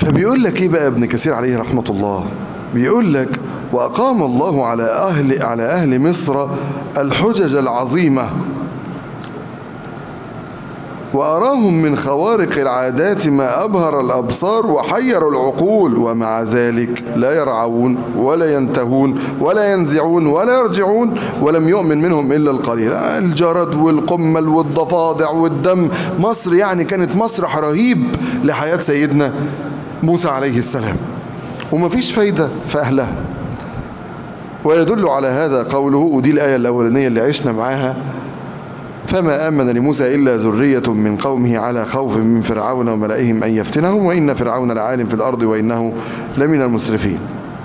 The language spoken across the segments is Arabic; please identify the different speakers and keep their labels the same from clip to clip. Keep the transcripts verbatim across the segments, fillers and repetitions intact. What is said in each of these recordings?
Speaker 1: فبيقول لك ايه بقى ابن كثير عليه رحمة الله؟ بيقول لك وأقام الله على أهل, على أهل مصر الحجج العظيمة وأراهم من خوارق العادات ما أبهر الأبصار وحير العقول، ومع ذلك لا يرعون ولا ينتهون ولا ينزعون ولا يرجعون، ولم يؤمن منهم إلا القليل. الجرد والقمل والضفادع والدم. مصر يعني كانت مسرح رهيب لحياة سيدنا موسى عليه السلام، ومفيش فايدة في أهلها. ويدل على هذا قوله، ودي الآية الأولانية اللي عشنا معاها: فما آمن لموسى إلا ذرية من قومه على خوف من فرعون وملئهم أن يفتنهم وإن فرعون لعال في الأرض وإنه لمن المسرفين.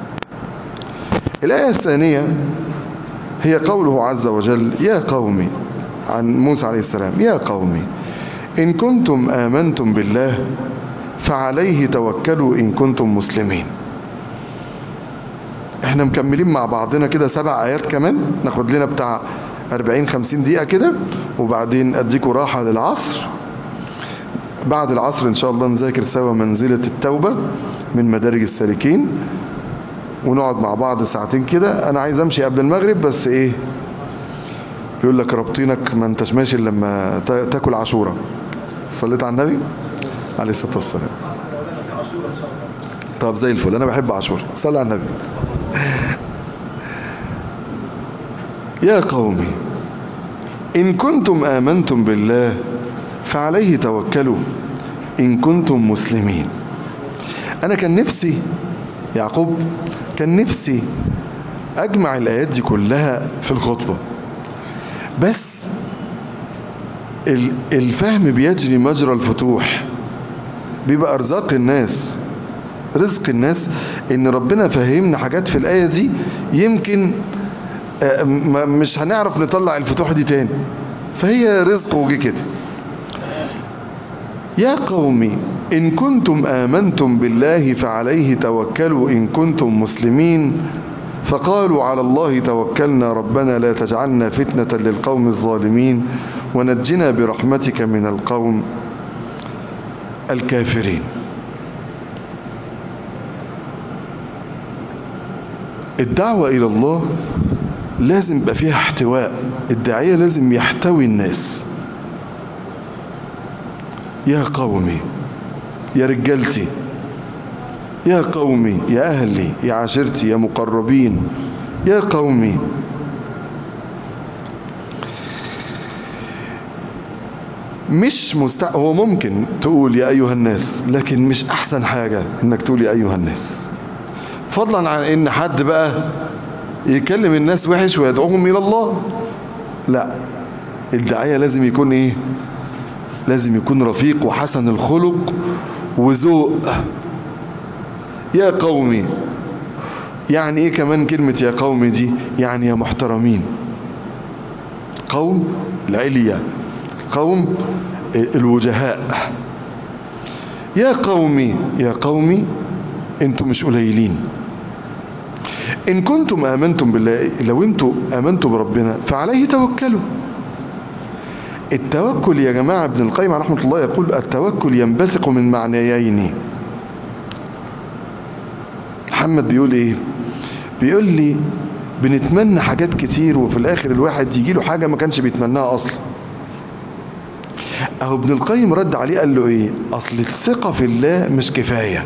Speaker 1: الآية الثانية هي قوله عز وجل: يا قومي، عن موسى عليه السلام: يا قومي إن كنتم آمنتم بالله فعليه توكلوا إن كنتم مسلمين. احنا مكملين مع بعضنا كده سبع آيات كمان، ناخد لنا بتاع أربعين خمسين دقيقة كده، وبعدين أديكوا راحة للعصر. بعد العصر إن شاء الله نذاكر سوا منزلة التوبة من مدارج السالكين، ونقعد مع بعض ساعتين كده. أنا عايز أمشي قبل المغرب، بس إيه بيقول لك رابطينك ما انتش ماشي لما تاكل عاشورة. صليت على النبي عليه الصلاة والسلام؟ طب زي الفل، أنا بحب عاشورة. صلي على النبي. يا قومي إن كنتم آمنتم بالله فعليه توكلوا إن كنتم مسلمين. أنا كان نفسي يعقوب كان نفسي أجمع الآيات دي كلها في الخطبة، بس الفهم بيجري مجرى الفتوح، بيبقى أرزاق الناس، رزق الناس. إن ربنا فهمنا حاجات في الآية دي يمكن مش هنعرف نطلع الفتوح دي تاني، فهي رزق وجي كده. يا قومي إن كنتم آمنتم بالله فعليه توكلوا إن كنتم مسلمين، فقالوا على الله توكلنا ربنا لا تجعلنا فتنة للقوم الظالمين ونجنا برحمتك من القوم الكافرين. الدعوة إلى الله لازم يبقى فيها احتواء، الداعية لازم يحتوي الناس. يا قومي، يا رجالتي، يا قومي، يا أهلي، يا عشيرتي، يا مقربين، يا قومي. مش مست... هو ممكن تقول يا أيها الناس، لكن مش أحسن حاجة إنك تقول يا أيها الناس، فضلا عن إن حد بقى يكلم الناس وحش ويدعوهم إلى الله. لا، الداعية لازم يكون إيه؟ لازم يكون رفيق وحسن الخلق وذوق. يا قومي يعني إيه كمان كلمة يا قومي دي؟ يعني يا محترمين، قوم العليا، قوم الوجهاء. يا قومي، يا قومي انتم مش قليلين. إن كنتم آمنتم بالله، لو انتم آمنتم بربنا فعليه توكلوا. التوكل يا جماعة ابن القيم رحمة الله يقول التوكل ينبثق من معنيين. محمد بيقول ايه؟ بيقول لي بنتمنى حاجات كتير وفي الاخر الواحد يجي له حاجة ما كانش بيتمناها اصلا. اهو ابن القيم رد عليه قال له ايه؟ اصل الثقة في الله مش كفاية.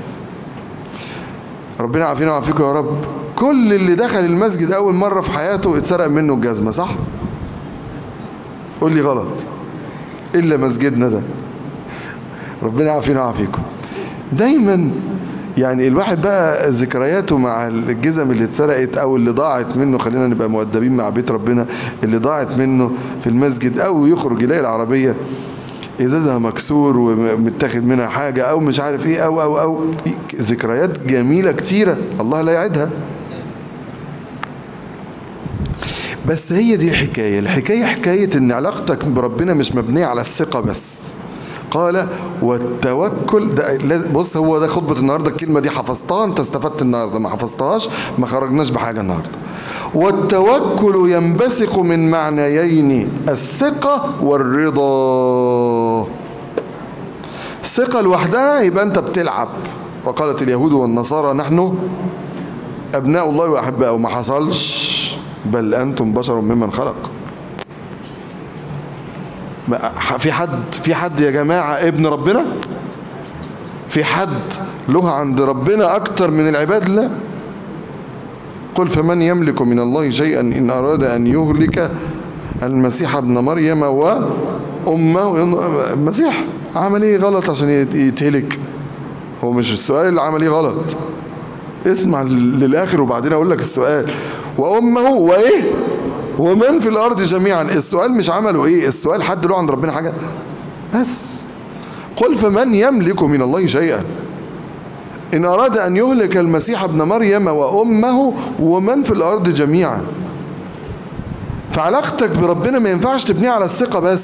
Speaker 1: ربنا عافينا وعافيكم يا رب. كل اللي دخل المسجد اول مرة في حياته اتسرق منه الجزمة، صح؟ قول لي غلط، الا مسجدنا ده. ربنا عافينا وعافيكم. دايما يعني الواحد بقى ذكرياته مع الجزم اللي اتسرقت او اللي ضاعت منه، خلينا نبقى مؤدبين مع بيت ربنا، اللي ضاعت منه في المسجد، او يخرج يلاقي العربية ازازها مكسور ومتاخد منها حاجة او مش عارف ايه او او او ذكريات جميلة كتيرة الله لا يعدها. بس هي دي الحكاية. الحكاية حكاية ان علاقتك بربنا مش مبنية على الثقة بس. قال والتوكل ده، بص هو ده خطبة النهاردة. الكلمة دي حفظتها انت استفدت النهاردة، ما حفظتهاش ما خرجناش بحاجة النهاردة. والتوكل ينبثق من معنيين: الثقة والرضا. الثقة لوحدها يبقى انت بتلعب، وقالت اليهود والنصارى نحن أبناء الله وأحباؤه. ما حصلش، بل أنتم بشر ممن خلق. في حد في حد يا جماعة ابن ربنا؟ في حد له عند ربنا أكتر من العباد؟ لا. قل فمن يملك من الله شيئا إن أراد أن يهلك المسيح ابن مريم وأمه. المسيح عمل ايه غلط عشان يتهلك؟ هو مش السؤال اللي عمل ايه غلط، اسمع للآخر وبعدين أقول لك السؤال. وأمه وإيه ومن في الأرض جميعا. السؤال مش عمله إيه، السؤال حد له عند ربنا حاجة؟ بس قل فمن يملك من الله شيئا إن أراد أن يهلك المسيح ابن مريم وأمه ومن في الأرض جميعا. فعلاقتك بربنا ما ينفعش تبنيها على الثقة بس.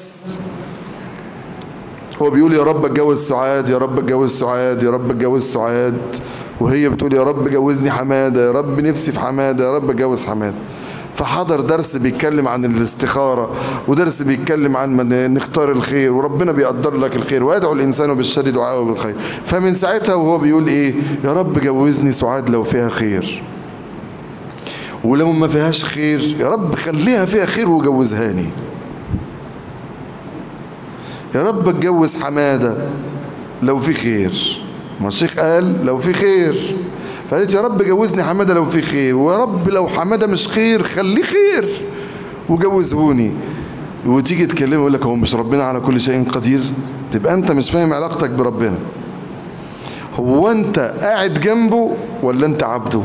Speaker 1: هو بيقول يا رب اتجوز سعاد، يا رب اتجوز سعاد، يا رب اتجوز سعاد، وهي بتقول يا رب جوزني حمادة، يا رب نفسي في حمادة، يا رب اتجوز حمادة. فحضر درس بيتكلم عن الاستخارة، ودرس بيتكلم عن من نختار الخير، وربنا بيقدر لك الخير، ويدعو الإنسان بالشر دعاءه بالخير. فمن ساعتها وهو بيقول ايه، يا رب جوزني سعاد لو فيها خير، ولو ما فيهاش خير يا رب خليها فيها خير وجوزهاني. يا رب اتجوز حمادة لو في خير، ما الشيخ قال لو في خير، فقالت يا رب جوزني حمادة لو في خير، ويا رب لو حمادة مش خير خليه خير وجوزهوني. وتيجي تكلمه يقول لك هو مش ربنا على كل شيء قدير؟ تبقى انت مش فاهم علاقتك بربنا. هو انت قاعد جنبه ولا انت عبده؟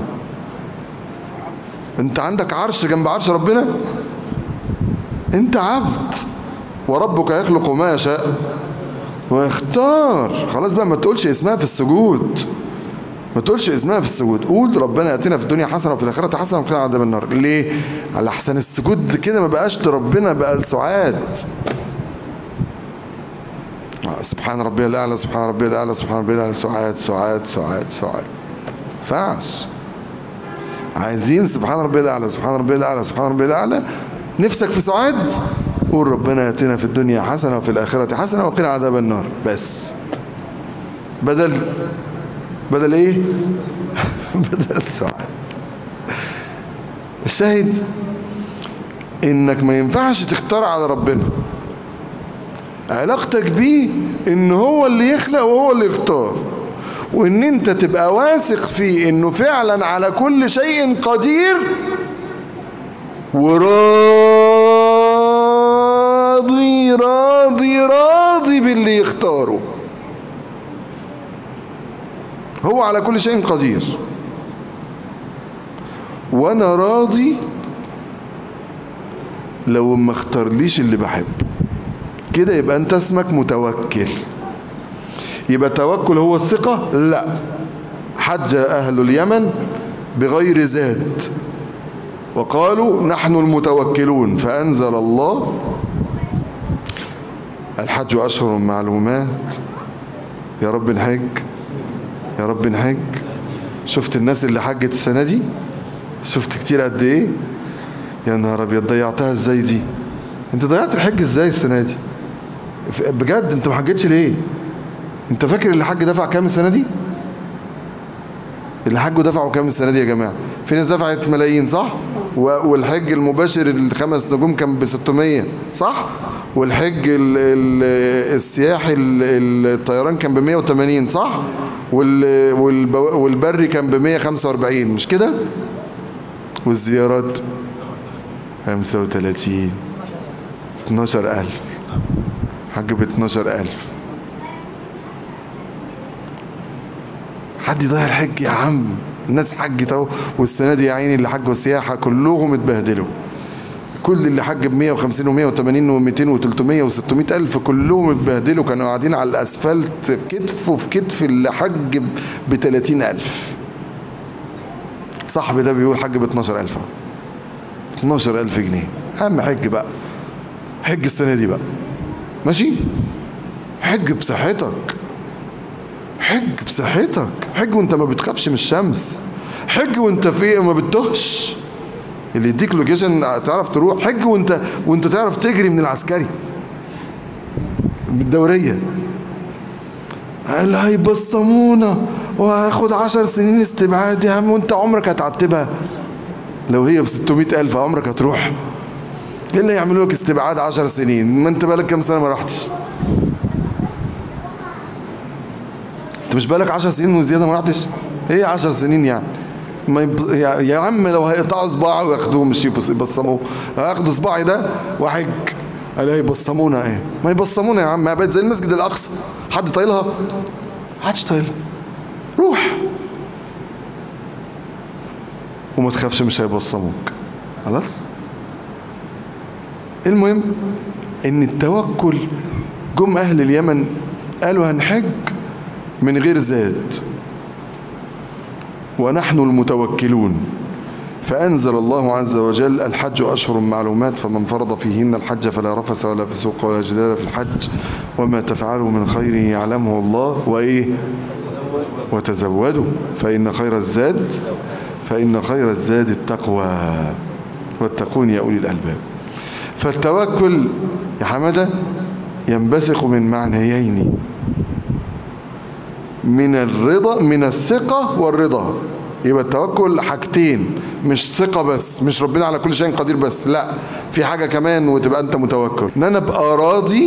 Speaker 1: انت عندك عرش جنب عرش ربنا؟ انت عبد، وربك يخلق ما يشاء ويختار. خلاص بقى، ما تقولش اسمها في السجود، ما تقولش اسمها في السجود، قول ربنا اتنا في الدنيا حسنه وفي الاخره حسنه وقنا عذاب النار. ليه؟ على احسن السجود كده ما بقاش لربنا، بقى لسعاد. سبحان ربي الاعلى، سبحان ربي الاعلى، سبحان ربي الاعلى، سعاد سعاد سعاد سعاد. فاش عايزين سبحان ربي الاعلى، سبحان ربي الاعلى، سبحان ربي الاعلى. نفسك في سعاد، قول ربنا اتنا في الدنيا حسنه وفي الاخره حسنه وقنا عذاب النار. بس بدل بدل ايه؟ بدل السعاد. الشاهد انك ما ينفعش تختار على ربنا، علاقتك بيه ان هو اللي يخلق وهو اللي يختار، وان انت تبقى واثق فيه انه فعلا على كل شيء قدير، وراضي راضي راضي باللي يختاره. هو على كل شيء قدير، وانا راضي لو ما اختارليش اللي بحبه. كده يبقى انت اسمك متوكل. يبقى التوكل هو الثقة؟ لا. حج اهل اليمن بغير زاد وقالوا نحن المتوكلون، فانزل الله الحج اشهر معلومات. يا رب نحج، يا رب نحج. شفت الناس اللي حجت السنة دي؟ شفت كتير قد ايه؟ يا نهار ابيض، ضيعتها ازاي دي؟ انت ضيعت الحج ازاي السنة دي؟ بجد انت ما حجتش ليه؟ انت فاكر اللي حج دفع كام السنة دي؟ اللي حجوا دفعوا كام السنة دي يا جماعة؟ في ناس دفعت ملايين صح؟ والحج المباشر الخمس نجوم كان ب ستمية صح؟ والحج ال ال السياحي الطيران كان ب مية وتمانين صح؟ والبري كان ب مية وخمسة واربعين مش كده؟ والزيارات خمسة وتلاتين، اتناشر الف. حج ب اتناشر الف. حد يضيع الحج يا عم؟ الناس حجت اهو، والسنه دي يا عيني اللي حجوا السياحه كلهم اتبهدلوا. كل اللي حج ب مية وخمسين ومية وتمانين وميتين وتلتمية وستمية الف كلهم اتبهدلوا، كانوا قاعدين على الاسفلت كتف في كتف اللي حج ب تلاتين الف. صاحبي ده بيقول حج ب اتناشر الف، اتناشر الف جنيه. اهم حج بقى، حج السنه دي بقى ماشي. حج بصحتك، حج بصحتك، حج وانت ما بتخافش من الشمس، حج وانت في ما بتتهش، اللي يديك لوكيشن تعرف تروح، حج وانت وانت تعرف تجري من العسكري بالدوريه. قال هيبصمونا وهاخد عشر سنين استبعاد يا عم، وانت عمرك هتعتبها؟ لو هي ب ستمائة ألف عمرك هتروح؟ ايه اللي يعملوا لك استبعاد عشر سنين؟ ما انت بالك كام سنة ما رحتش؟ انت مش بالك عشر سنين وزيادة ما رحتش؟ ايه عشر سنين يعني؟ ما يب... يا عم لو هيقطعوا صباعي وياخدوه مش يبصموه، هياخدوا صباعي ده وحج الاقي يبصمونا ايه؟ ما يبصمونا يا عم، ما بقت زي المسجد الاقصى، حد طايلها؟ محدش طايلها. روح وما تخافش مش هيبصموك، خلاص. المهم ان التوكل، جم اهل اليمن قالوا هنحج من غير زاد ونحن المتوكلون، فأنزل الله عز وجل الحج أشهر معلومات فمن فرض فيهن الحج فلا رفث ولا فسوق ولا جدال في الحج وما تفعلوا من خير يعلمه الله وإيه وتزودوا فإن خير الزاد فإن خير الزاد التقوى واتقون يا أولي الألباب. فالتوكل يا حمدة ينبثق من معنيين، من الرضا، من الثقة والرضا. يبقى التوكل حاجتين، مش ثقة بس، مش ربنا على كل شيء قدير بس، لا، في حاجة كمان وتبقى انت متوكل، ان انا ابقى راضي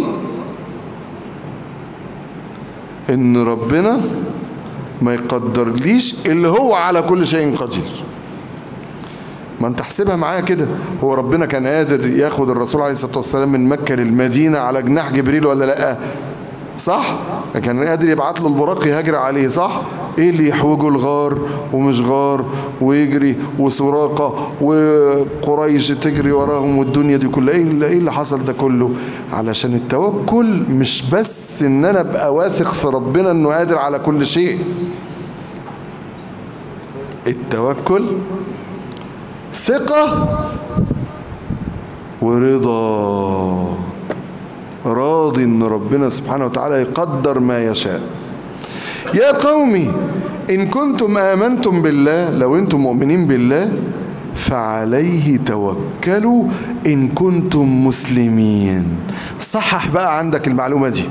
Speaker 1: ان ربنا ما يقدرليش اللي هو على كل شيء قدير. ما انت احسبها معايا كده، هو ربنا كان قادر ياخد الرسول عليه الصلاة والسلام من مكة للمدينة على جناح جبريل ولا لا؟ صح؟ كان قادر يبعت له البراق يهاجر عليه، صح؟ ايه اللي يحوجه الغار ومش غار ويجري وسراقة وقريش تجري وراهم والدنيا دي كلها؟ ايه اللي, إيه اللي حصل ده كله؟ علشان التوكل مش بس ان انا ابقى واثق في ربنا انه قادر على كل شيء. التوكل ثقة ورضا، راضي ان ربنا سبحانه وتعالى يقدر ما يشاء. يا قومي ان كنتم امنتم بالله، لو انتم مؤمنين بالله فعليه توكلوا ان كنتم مسلمين. صحح بقى عندك المعلومة دي،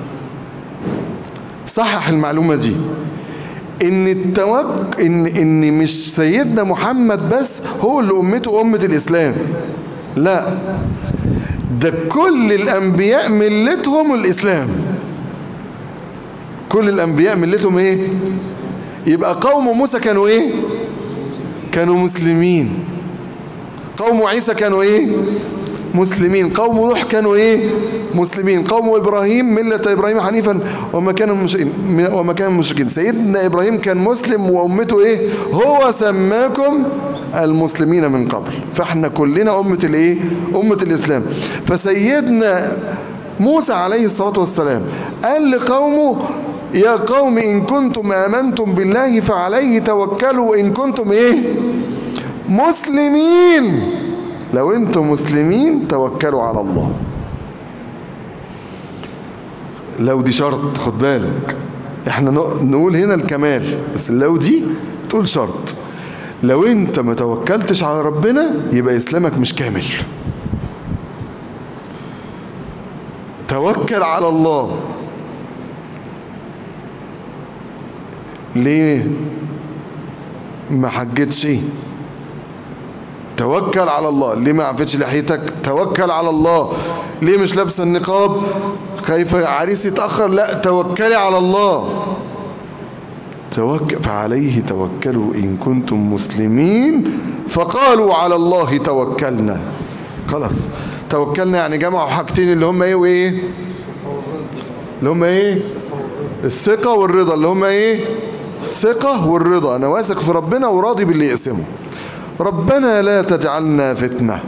Speaker 1: صحح المعلومة دي، ان التوك ان ان مش سيدنا محمد بس هو اللي امته امة الاسلام، لا، ده كل الانبياء ملتهم الاسلام، كل الانبياء ملتهم ايه؟ يبقى قوم موسى كانوا ايه؟ كانوا مسلمين. قوم عيسى كانوا ايه؟ مسلمين. قوم نوح كانوا ايه؟ مسلمين. قوم ابراهيم ملة ابراهيم حنيفا وما كانوا مشركين وما كانوا مشركين. سيدنا ابراهيم كان مسلم وامته ايه؟ هو سماكم المسلمين من قبل. فاحنا كلنا امة الايه؟ امة الاسلام. فسيدنا موسى عليه الصلاة والسلام قال لقومه يا قوم ان كنتم امنتم بالله فعليه توكلوا ان كنتم ايه؟ مسلمين. لو انتم مسلمين توكلوا على الله. لو دي شرط، خد بالك، احنا نقول هنا الكمال، بس لو دي تقول شرط. لو انت ما توكلتش على ربنا يبقى اسلامك مش كامل. توكل على الله. ليه ما حجتش؟ توكل على الله. ليه ما عفتش لحيتك؟ توكل على الله. ليه مش لابسه النقاب؟ خايف عريس يتأخر؟ لا، توكلي على الله. توكل فعليه توكلوا إن كنتم مسلمين فقالوا على الله توكلنا. خلاص، توكلنا يعني جمعوا حاجتين اللي هم ايه وايه؟ اللي هم ايه؟ الثقة والرضا. اللي هم ايه؟ الثقة والرضا. انا واثق في ربنا وراضي باللي يقسمه. ربنا لا تجعلنا فتنة.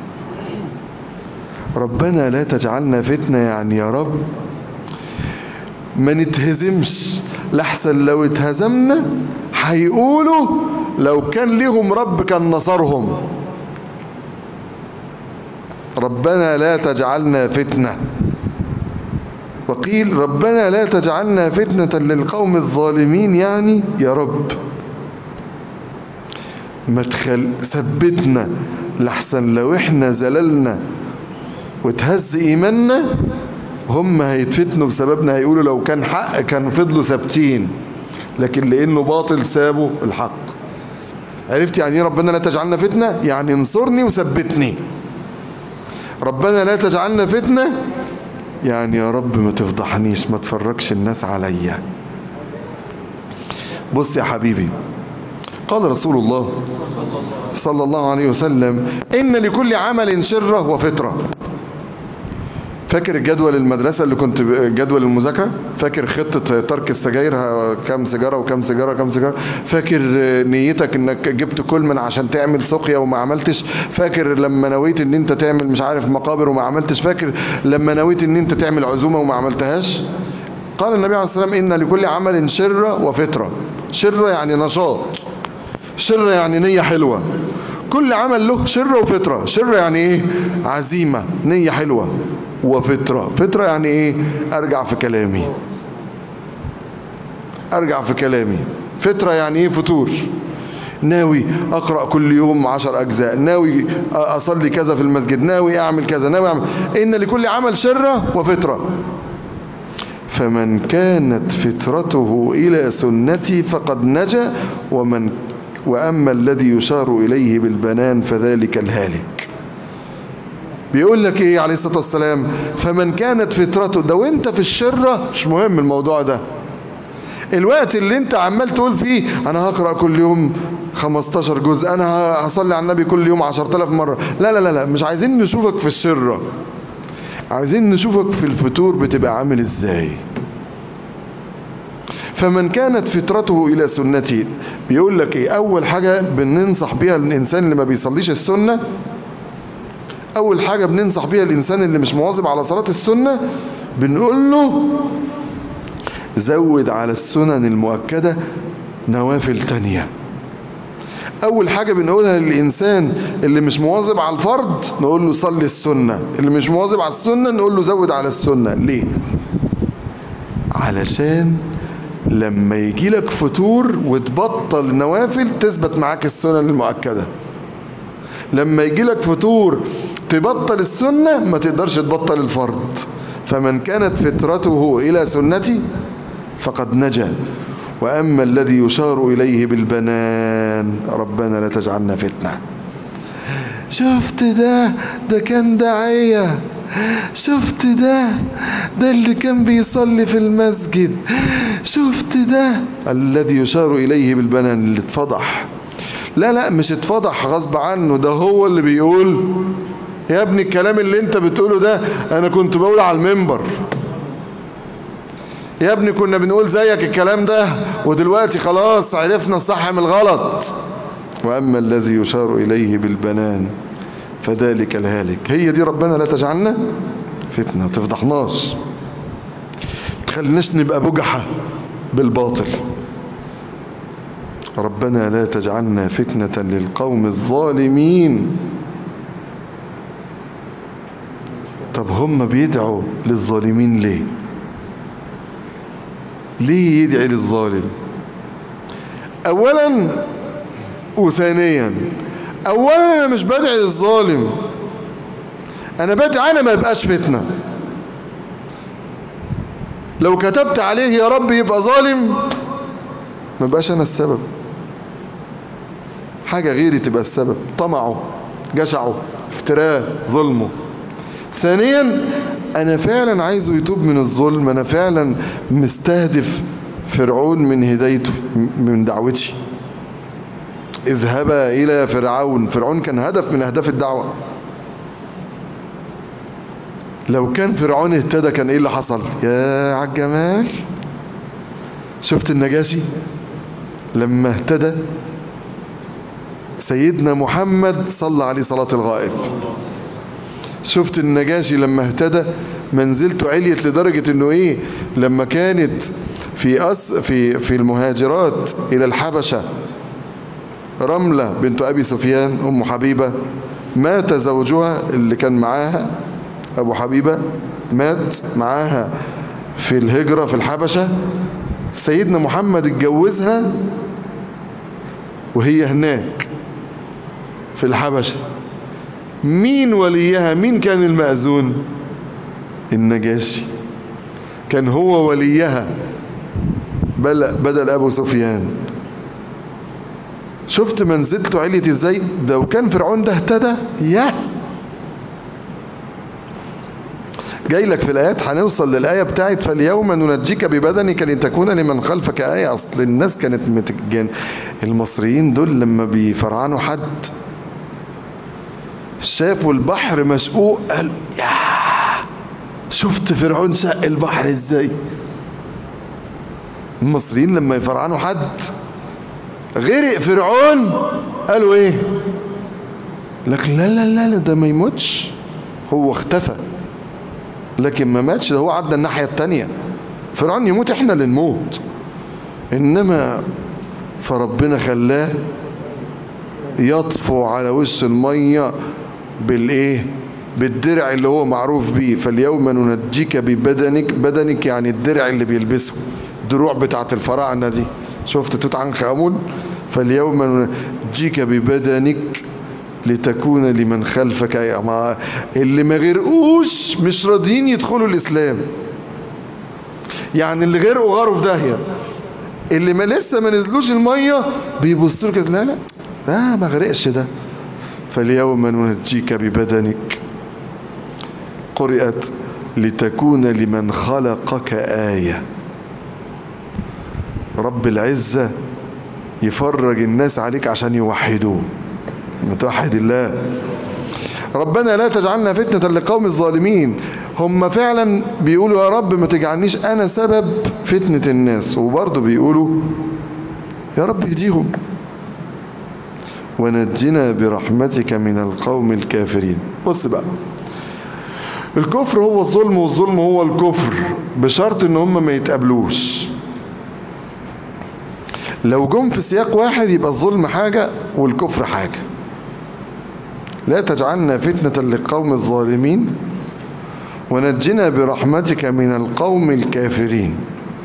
Speaker 1: ربنا لا تجعلنا فتنة يعني يا رب ما نتهزمش، لحسن لو اتهزمنا هيقولوا لو كان ليهم رب كان نصرهم. ربنا لا تجعلنا فتنة. وقيل ربنا لا تجعلنا فتنة للقوم الظالمين، يعني يا رب ما تخل ثبتنا، لحسن لو احنا زللنا وتهز ايماننا هم هيتفتنوا بسببنا، هيقولوا لو كان حق كان فضلوا ثابتين، لكن لانه باطل سابوا الحق. عرفت يعني ايه ربنا لا تجعلنا فتنة؟ يعني انصرني وثبتني. ربنا لا تجعلنا فتنة يعني يا رب ما تفضحنيش، ما تفرجش الناس عليا. بص يا حبيبي، قال رسول الله صلى الله عليه وسلم إن لكل عمل شرة وفترة. فاكر الجدول المدرسة اللي كنت جدول المذاكرة؟ فاكر خطة ترك السجاير، كم سيجارة وكم سيجارة كم سيجارة؟ فاكر نيتك انك جبت كل من عشان تعمل سقيا وما عملتش؟ فاكر لما نويت ان انت تعمل مش عارف مقابر وما عملتش؟ فاكر لما نويت ان انت تعمل عزومة وما عملتهاش؟ قال النبي عليه الصلاة والسلام إن لكل عمل شرة وفترة. شرة يعني نشاط، شرة يعني نية حلوة. كل عمل له شرة وفترة. شرة يعني ايه؟ عزيمة، نية حلوة. وفترة، فترة يعني ايه؟ ارجع في كلامي، ارجع في كلامي. فترة يعني ايه؟ فتور. ناوي اقرأ كل يوم عشر اجزاء، ناوي اصلي كذا في المسجد، ناوي اعمل كذا، ناوي اعمل. ان لكل عمل شرة وفترة. فمن كانت فترته الى سنتي فقد نجا، ومن واما الذي يشار اليه بالبنان فذلك الهالك. بيقول لك ايه عليه الصلاة والسلام؟ فمن كانت فترته، ده وانت في الشرة مش مهم الموضوع ده. الوقت اللي انت عمال تقول فيه انا هقرأ كل يوم خمستاشر جزء، انا هصلي على النبي كل يوم عشرة آلاف مرة، لا لا لا لا، مش عايزين نشوفك في الشرة، عايزين نشوفك في الفتور بتبقى عامل ازاي. فمن كانت فترته الى سنتي، بيقول لك ايه؟ اول حاجة بننصح بيها الانسان اللي ما بيصليش السنة، اول حاجة بننصح بيها الانسان اللي مش مواظب على صلاة السنة، بنقول له زود على السنن المؤكدة نوافل تانية. اول حاجة بنقولها للانسان اللي مش مواظب على الفرض، نقول له صلي السنة. اللي مش مواظب على السنة نقول له زود على السنة. ليه؟ علشان لما يجي لك فتور وتبطل نوافل تثبت معاك السنن المؤكدة. لما يجي لك فتور تبطل السنة ما تقدرش تبطل الفرض. فمن كانت فترته إلى سنتي فقد نجا، وأما الذي يشار إليه بالبنان ربنا لا تجعلنا فتنة. شفت ده؟ ده كان داعية. شفت ده؟ ده اللي كان بيصلي في المسجد. شفت ده؟ الذي يشار إليه بالبنان اللي اتفضح. لا لا، مش اتفضح غصب عنه، ده هو اللي بيقول يا ابني الكلام اللي انت بتقوله ده انا كنت بقول على المنبر. يا ابني كنا بنقول زيك الكلام ده ودلوقتي خلاص عرفنا الصح من الغلط. واما الذي يشار اليه بالبنان فذلك الهالك. هي دي ربنا لا تجعلنا فتنة، تفضحناش، تخليناش نبقى بجحة بالباطل. ربنا لا تجعلنا فتنة للقوم الظالمين. طب هم بيدعوا للظالمين ليه؟ ليه يدعي للظالم؟ اولا وثانيا، اولا انا مش بدعي للظالم، انا بدعي انا ما يبقاش فتنة. لو كتبت عليه يا رب يبقى ظالم ما بقاش انا السبب، حاجة غيري تبقى السبب، طمعه، جشعه، افتراه، ظلمه. ثانيا انا فعلا عايزه يتوب من الظلم، انا فعلا مستهدف فرعون من هدايته من دعوتي. اذهبا الى فرعون، فرعون كان هدف من اهداف الدعوة. لو كان فرعون اهتدى كان ايه اللي حصل؟ يا عالجمال، شفت النجاشي لما اهتدى سيدنا محمد صلى عليه صلاة الغائب. شفت النجاشي لما اهتدى منزلته عليت لدرجة انه ايه؟ لما كانت في أس في في المهاجرات الى الحبشة رملة بنت ابي سفيان ام حبيبة مات زوجها اللي كان معاها، ابو حبيبة مات معاها في الهجرة في الحبشة. سيدنا محمد اتجوزها وهي هناك في الحبشة. مين وليها؟ مين كان المأذون؟ النجاشي كان هو وليها. بل بدل ابو سفيان. شفت منزلته عليت ازاي؟ ده وكان فرعون ده اهتدى ياه. جاي لك في الايات، هنوصل للايه بتاعت فاليوم ننجيك ببدنك لتكون لمن خلفك ايه. اصل الناس كانت متجن. المصريين دول لما بيفرعنوا حد شافوا البحر مشقوق قال يا شفت فرعون شق البحر ازاي. المصريين لما يفرعنوا حد غرق فرعون قالوا ايه؟ لكن لا لا لا ده ما يموتش، هو اختفى لكن ما ماتش، ده هو عدى الناحية التانية. فرعون يموت احنا اللي نموت. انما فربنا خلاه يطفو على وش المية بالايه؟ بالدرع اللي هو معروف بيه. فاليوم ننجيك ببدنك، بدنك يعني الدرع اللي بيلبسه، دروع بتاعت الفراعنة دي. شفت توت عنخ آمون؟ فاليوم ننجيك ببدنك لتكون لمن خلفك ايه. ما اللي ما غرقوش مش راضيين يدخلوا الاسلام، يعني اللي غرقوا غاروا في داهيه. اللي ما لسه ما نزلوش الميه بيبصوا كده لا لا لا ما غرقش ده. فاليوم ننجيك ببدنك قرئت لتكون لمن خلقك آية. رب العزة يفرج الناس عليك عشان يوحدوه، متوحد الله. ربنا لا تجعلنا فتنة لقوم الظالمين. هم فعلا بيقولوا يا رب ما تجعلنيش انا سبب فتنة الناس، وبرضه بيقولوا يا رب اهديهم. ونجنا برحمتك من القوم الكافرين. بص بقى، الكفر هو الظلم والظلم هو الكفر، بشرط ان هم ما يتقابلوش. لو جم في سياق واحد يبقى الظلم حاجة والكفر حاجة. لا تجعلنا فتنة للقوم الظالمين ونجنا برحمتك من القوم الكافرين.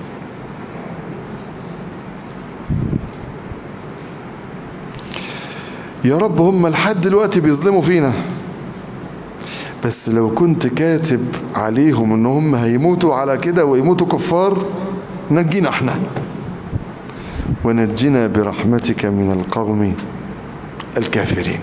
Speaker 1: يا رب هم لحد دلوقتي بيظلموا فينا، بس لو كنت كاتب عليهم ان هم هيموتوا على كده ويموتوا كفار نجينا احنا. ونجنا برحمتك من القوم الكافرين.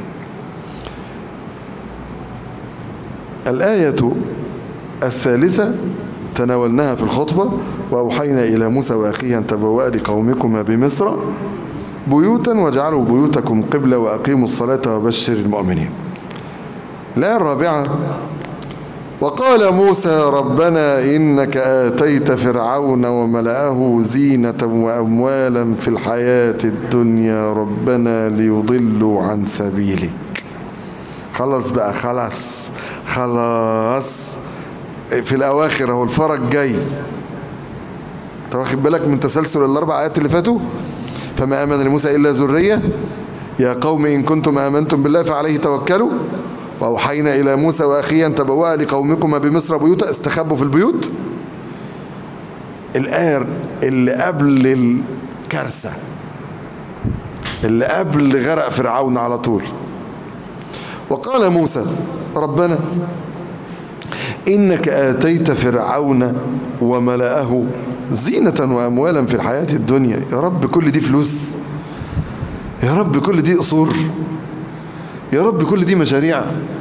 Speaker 1: الآية الثالثة تناولناها في الخطبة. وأوحينا إلى موسى وأخيه أن تبوأ لقومكما بمصر بيوتا واجعلوا بيوتكم قبلة وأقيموا الصلاة وبشر المؤمنين. الآية الرابعة وقال موسى ربنا إنك آتيت فرعون وملأه زينة وأموالا في الحياة الدنيا ربنا ليضلوا عن سبيلك. خلاص بقى، خلاص خلاص في الأواخر اهو الفرج جاي. انت واخد بالك من تسلسل الأربع آيات اللي فاتوا؟ فما آمن لموسى إلا ذرية يا قوم إن كنتم آمنتم بالله فعليه توكلوا وأوحينا إلى موسى وأخيه أن تبوأ لقومكما بمصر بيوتا. استخبوا في البيوت. الآية اللي قبل الكارثة، اللي قبل غرق فرعون على طول. وقال موسى ربنا إنك آتيت فرعون وملأه زينة وأموالا في الحياة الدنيا. يا رب كل دي فلوس، يا رب كل دي قصور، يا رب كل دي مشاريع.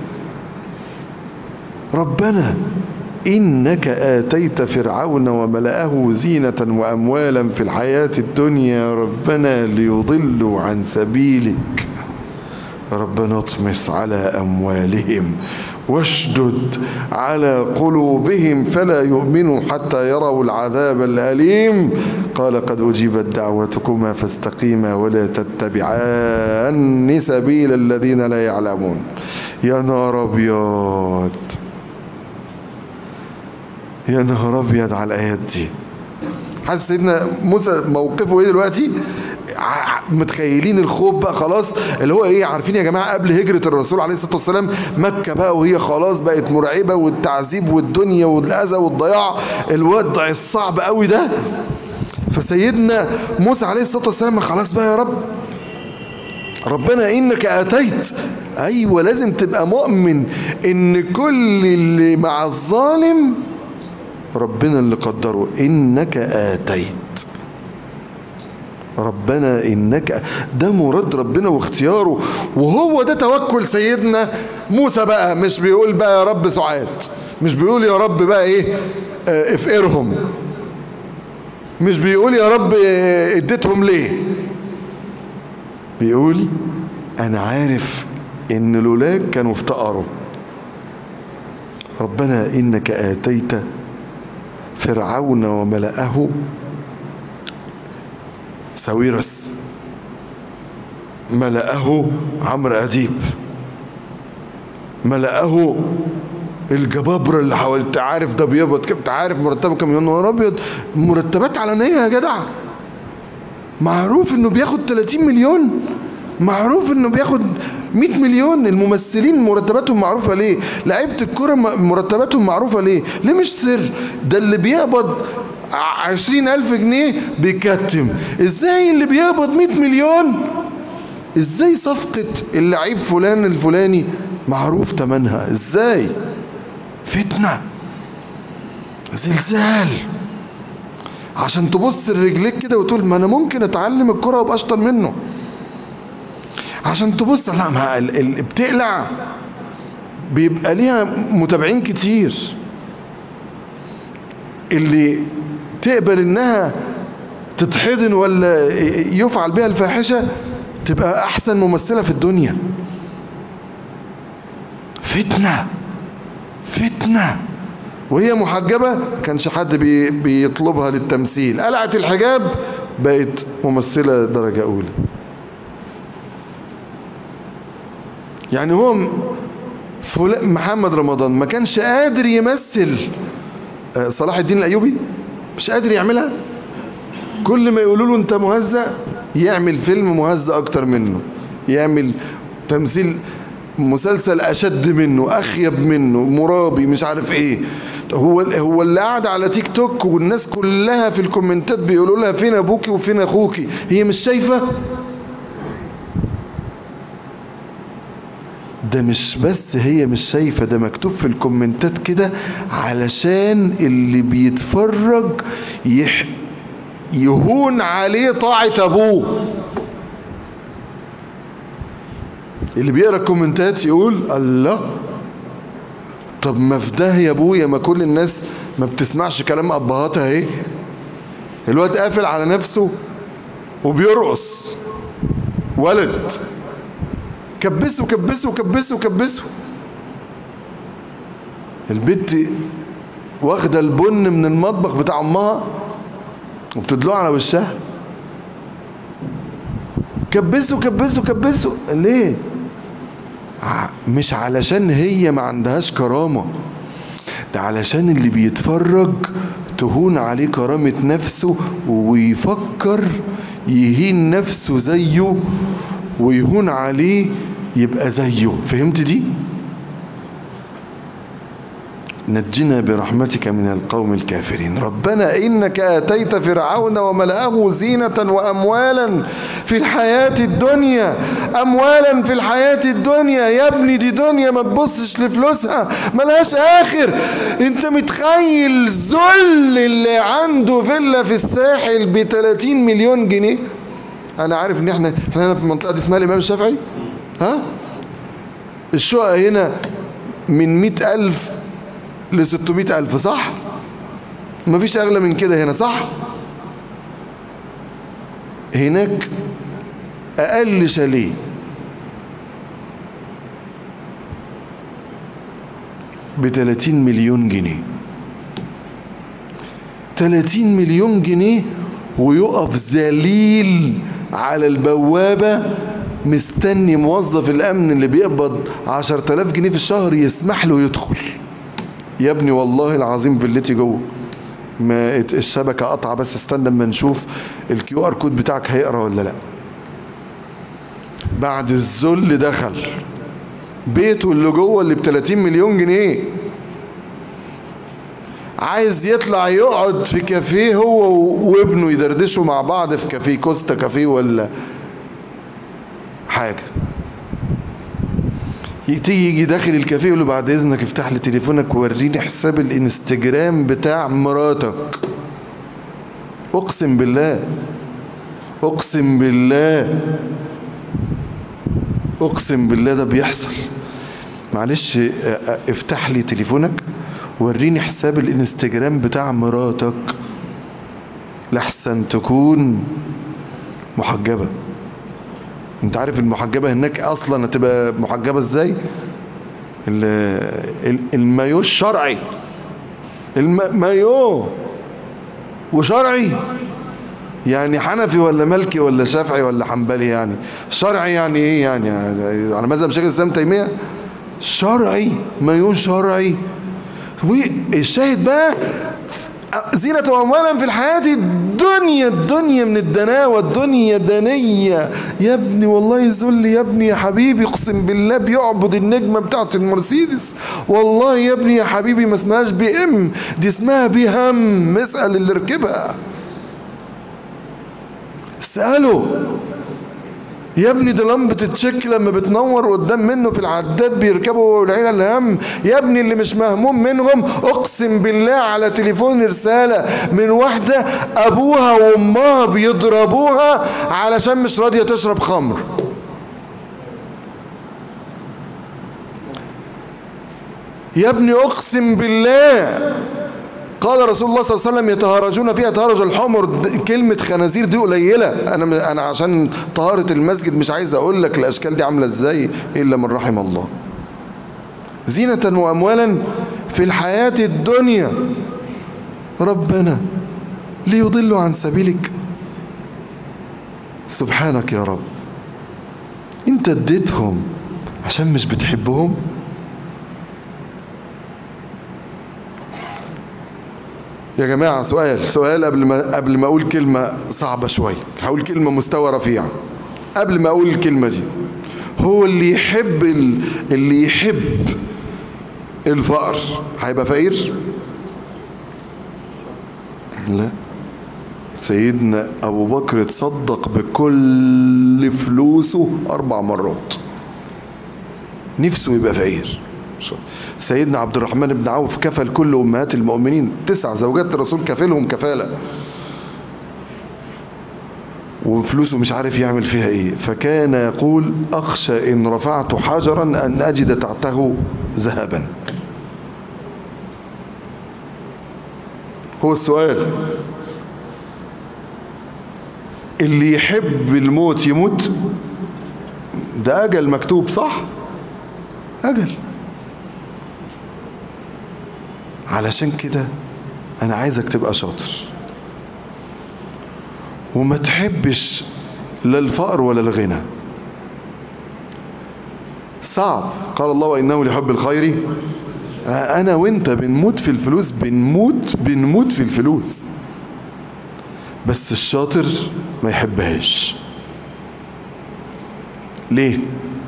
Speaker 1: ربنا إنك آتيت فرعون وملأه زينة وأموالا في الحياة الدنيا ربنا ليضلوا عن سبيلك ربنا اطمس على أموالهم واشدد على قلوبهم فلا يؤمنوا حتى يروا العذاب الأليم قال قد أجيبت دعوتكما فاستقيما ولا تتبعان سبيل الذين لا يعلمون. يا نهار أبيض، يا نهار أبيض على الآيات دي. حاسس سيدنا موسى موقفه ايه دلوقتي؟ متخيلين الخوف بقى خلاص، اللي هو ايه؟ عارفين يا جماعة قبل هجرة الرسول عليه الصلاة والسلام مكة بقى وهي خلاص بقت مرعبة والتعذيب والدنيا والأذى والضياع، الوضع الصعب قوي ده. فسيدنا موسى عليه الصلاة والسلام خلاص بقى يا رب ربنا إنك آتيت. أيوة لازم تبقى مؤمن إن كل اللي مع الظالم ربنا اللي قدره. إنك آتيت ربنا إنك، ده مراد ربنا واختياره، وهو ده توكل سيدنا موسى بقى. مش بيقول بقى يا رب سعاد، مش بيقول يا رب بقى ايه اه افقرهم، مش بيقول يا رب اه اديتهم ليه، بيقول انا عارف ان لولاك كانوا افتقروا. ربنا انك اتيت فرعون وملأه ساويرس، ملأه عمرو أديب، ملأه الجبابرة اللي حوالي. انت عارف ده بيقبض كم؟ انت عارف مرتبه كم؟ يا نهار ابيض، مرتبات علنية يا جدع. معروف انه بياخد ثلاثين مليون، معروف انه بياخد مئة مليون. الممثلين مرتباتهم معروفة ليه؟ لعيبة الكرة مرتباتهم معروفة ليه؟ ليه مش سر؟ ده اللي بيقبض عشرين الف جنيه بيكتم. ازاي اللي بيقبض مئة مليون؟ ازاي صفقة اللعيب فلان الفلاني معروف تمنها؟ ازاي؟ فتنة، زلزال، عشان تبص لرجليك كده وتقول ما انا ممكن اتعلم الكرة وابقى اشطر منه. عشان تبص لا، ما اللي بتقلع بيبقى ليها متابعين كتير. اللي تقبل انها تتحضن ولا يفعل بها الفاحشة تبقى احسن ممثلة في الدنيا. فتنة، فتنة. وهي محجبة كانش حد بي بيطلبها للتمثيل، قلعت الحجاب بقت ممثلة درجة اولى. يعني هو محمد رمضان ما كانش قادر يمثل صلاح الدين الايوبي، مش قادر يعملها. كل ما يقولوا له انت مهزأ يعمل فيلم مهزأ اكتر منه، يعمل تمثيل مسلسل اشد منه، اخيب منه، مرابي، مش عارف ايه. هو هو اللي قاعد على تيك توك والناس كلها في الكومنتات بيقولوا لها فين ابوكي وفين اخوكي، هي مش شايفه. ده مش بس هي مش شايفه، ده مكتوب في الكومنتات كده علشان اللي بيتفرج يح يهون عليه طاعة ابوه. اللي بيقرا الكومنتات يقول الله، طب ما في ده يا ابويا، ما كل الناس ما بتسمعش كلام ابهاتها ايه؟ الواد قافل على نفسه وبيرقص، ولد كبسه كبسه كبسه كبسه. البنت واخده البن من المطبخ بتاع امها وبتدلوه على وشها، كبسه كبسه كبسه. ليه؟ مش علشان هي ما عندهاش كرامة، ده علشان اللي بيتفرج تهون عليه كرامة نفسه ويفكر يهين نفسه زيه ويهون عليه يبقى زيه. فهمت دي؟ نجنا برحمتك من القوم الكافرين. ربنا إنك آتيت فرعون وملأه زينة وأموالا في الحياة الدنيا، أموالا في الحياة الدنيا. يا ابني دي دنيا، ما تبصش لفلوسها، ملهاش آخر. انت متخيل ذل اللي عنده فيلا في الساحل ب ثلاثين مليون جنيه؟ انا عارف ان احنا احنا هنا في المنطقة دي اسمها الامام الشافعي، ها الشقق هنا من مئة الف ل ستمائة الف، صح؟ مفيش اغلى من كده هنا، صح؟ هناك اقل شاليه ب ثلاثين مليون جنيه. ثلاثين مليون جنيه ويقف ذليل على البوابة مستني موظف الامن اللي بيقبض عشرة آلاف جنيه في الشهر يسمح له يدخل. يا ابني والله العظيم فيلتي جوه، ما الشبكة قطعة، بس استنى اما نشوف الكيو ار كود بتاعك هيقرا ولا لا. بعد الذل دخل بيته اللي جوه اللي ب ثلاثين مليون جنيه، عايز يطلع يقعد في كافيه هو وابنه يدردشوا مع بعض في كافيه كوستا كافيه ولا حاجة. تيجي يجي داخل الكافيه يقول له بعد اذنك افتح لي تليفونك ووريني حساب الانستجرام بتاع مراتك. اقسم بالله اقسم بالله اقسم بالله ده بيحصل. معلش افتح لي تليفونك وريني حساب الانستجرام بتاع مراتك لحسن تكون محجبة. انت عارف المحجبة هناك اصلا هتبقى محجبة ازاي؟ المايو الشرعي، المايو وشرعي يعني حنفي ولا مالكي ولا شافعي ولا حنبلي؟ يعني شرعي يعني ايه؟ يعني على مذهب شيخ الاسلام تيمية شرعي، مايو شرعي. والشاهد بقى زينة وأموالا في الحياة الدنيا، الدنيا من الدناوة، الدنيا دنية يا ابني والله ذل يا ابني يا حبيبي، اقسم بالله بيعبد النجمة بتاعت المرسيدس. والله يا ابني يا حبيبي ما اسمهاش بي ام، دي اسمها بي هم. اسأل اللي ركبها، اسأله يا ابني. دي لمبة التشيك لما بتنور قدام منه في العداد بيركبوا والعيلة الهم. يا ابني اللي مش مهموم منهم اقسم بالله على تليفون رسالة من واحدة ابوها وامها بيضربوها علشان مش راضية تشرب خمر. يا ابني اقسم بالله قال رسول الله صلى الله عليه وسلم يتهرجون فيها تهرج الحمر. كلمة خنازير دي قليلة. انا انا عشان طهارة المسجد مش عايز اقول لك الاشكال دي عاملة ازاي الا من رحم الله. زينة واموالا في الحياة الدنيا. ربنا ليضلوا عن سبيلك. سبحانك يا رب، انت اديتهم عشان مش بتحبهم؟ يا جماعة سؤال سؤال قبل ما قبل ما اقول كلمة صعبة شوية، هقول كلمة مستوى رفيع قبل ما اقول الكلمة دي. هو اللي يحب اللي يحب الفقر هيبقى فقير؟ لا. سيدنا ابو بكر تصدق بكل فلوسه اربع مرات، نفسه يبقى فقير. سيدنا عبد الرحمن بن عوف كفل كل امهات المؤمنين، تسع زوجات الرسول كفلهم كفالة، وفلوسه مش عارف يعمل فيها ايه. فكان يقول اخشى ان رفعت حجرا ان اجد تحته ذهبا. هو السؤال اللي يحب الموت يموت؟ ده اجل مكتوب، صح؟ اجل. علشان كده انا عايزك تبقى شاطر وما تحبش لا الفقر ولا الغنى. صعب. قال الله وانه لحب الخير. انا وانت بنموت في الفلوس، بنموت بنموت في الفلوس، بس الشاطر ما يحبهاش. ليه؟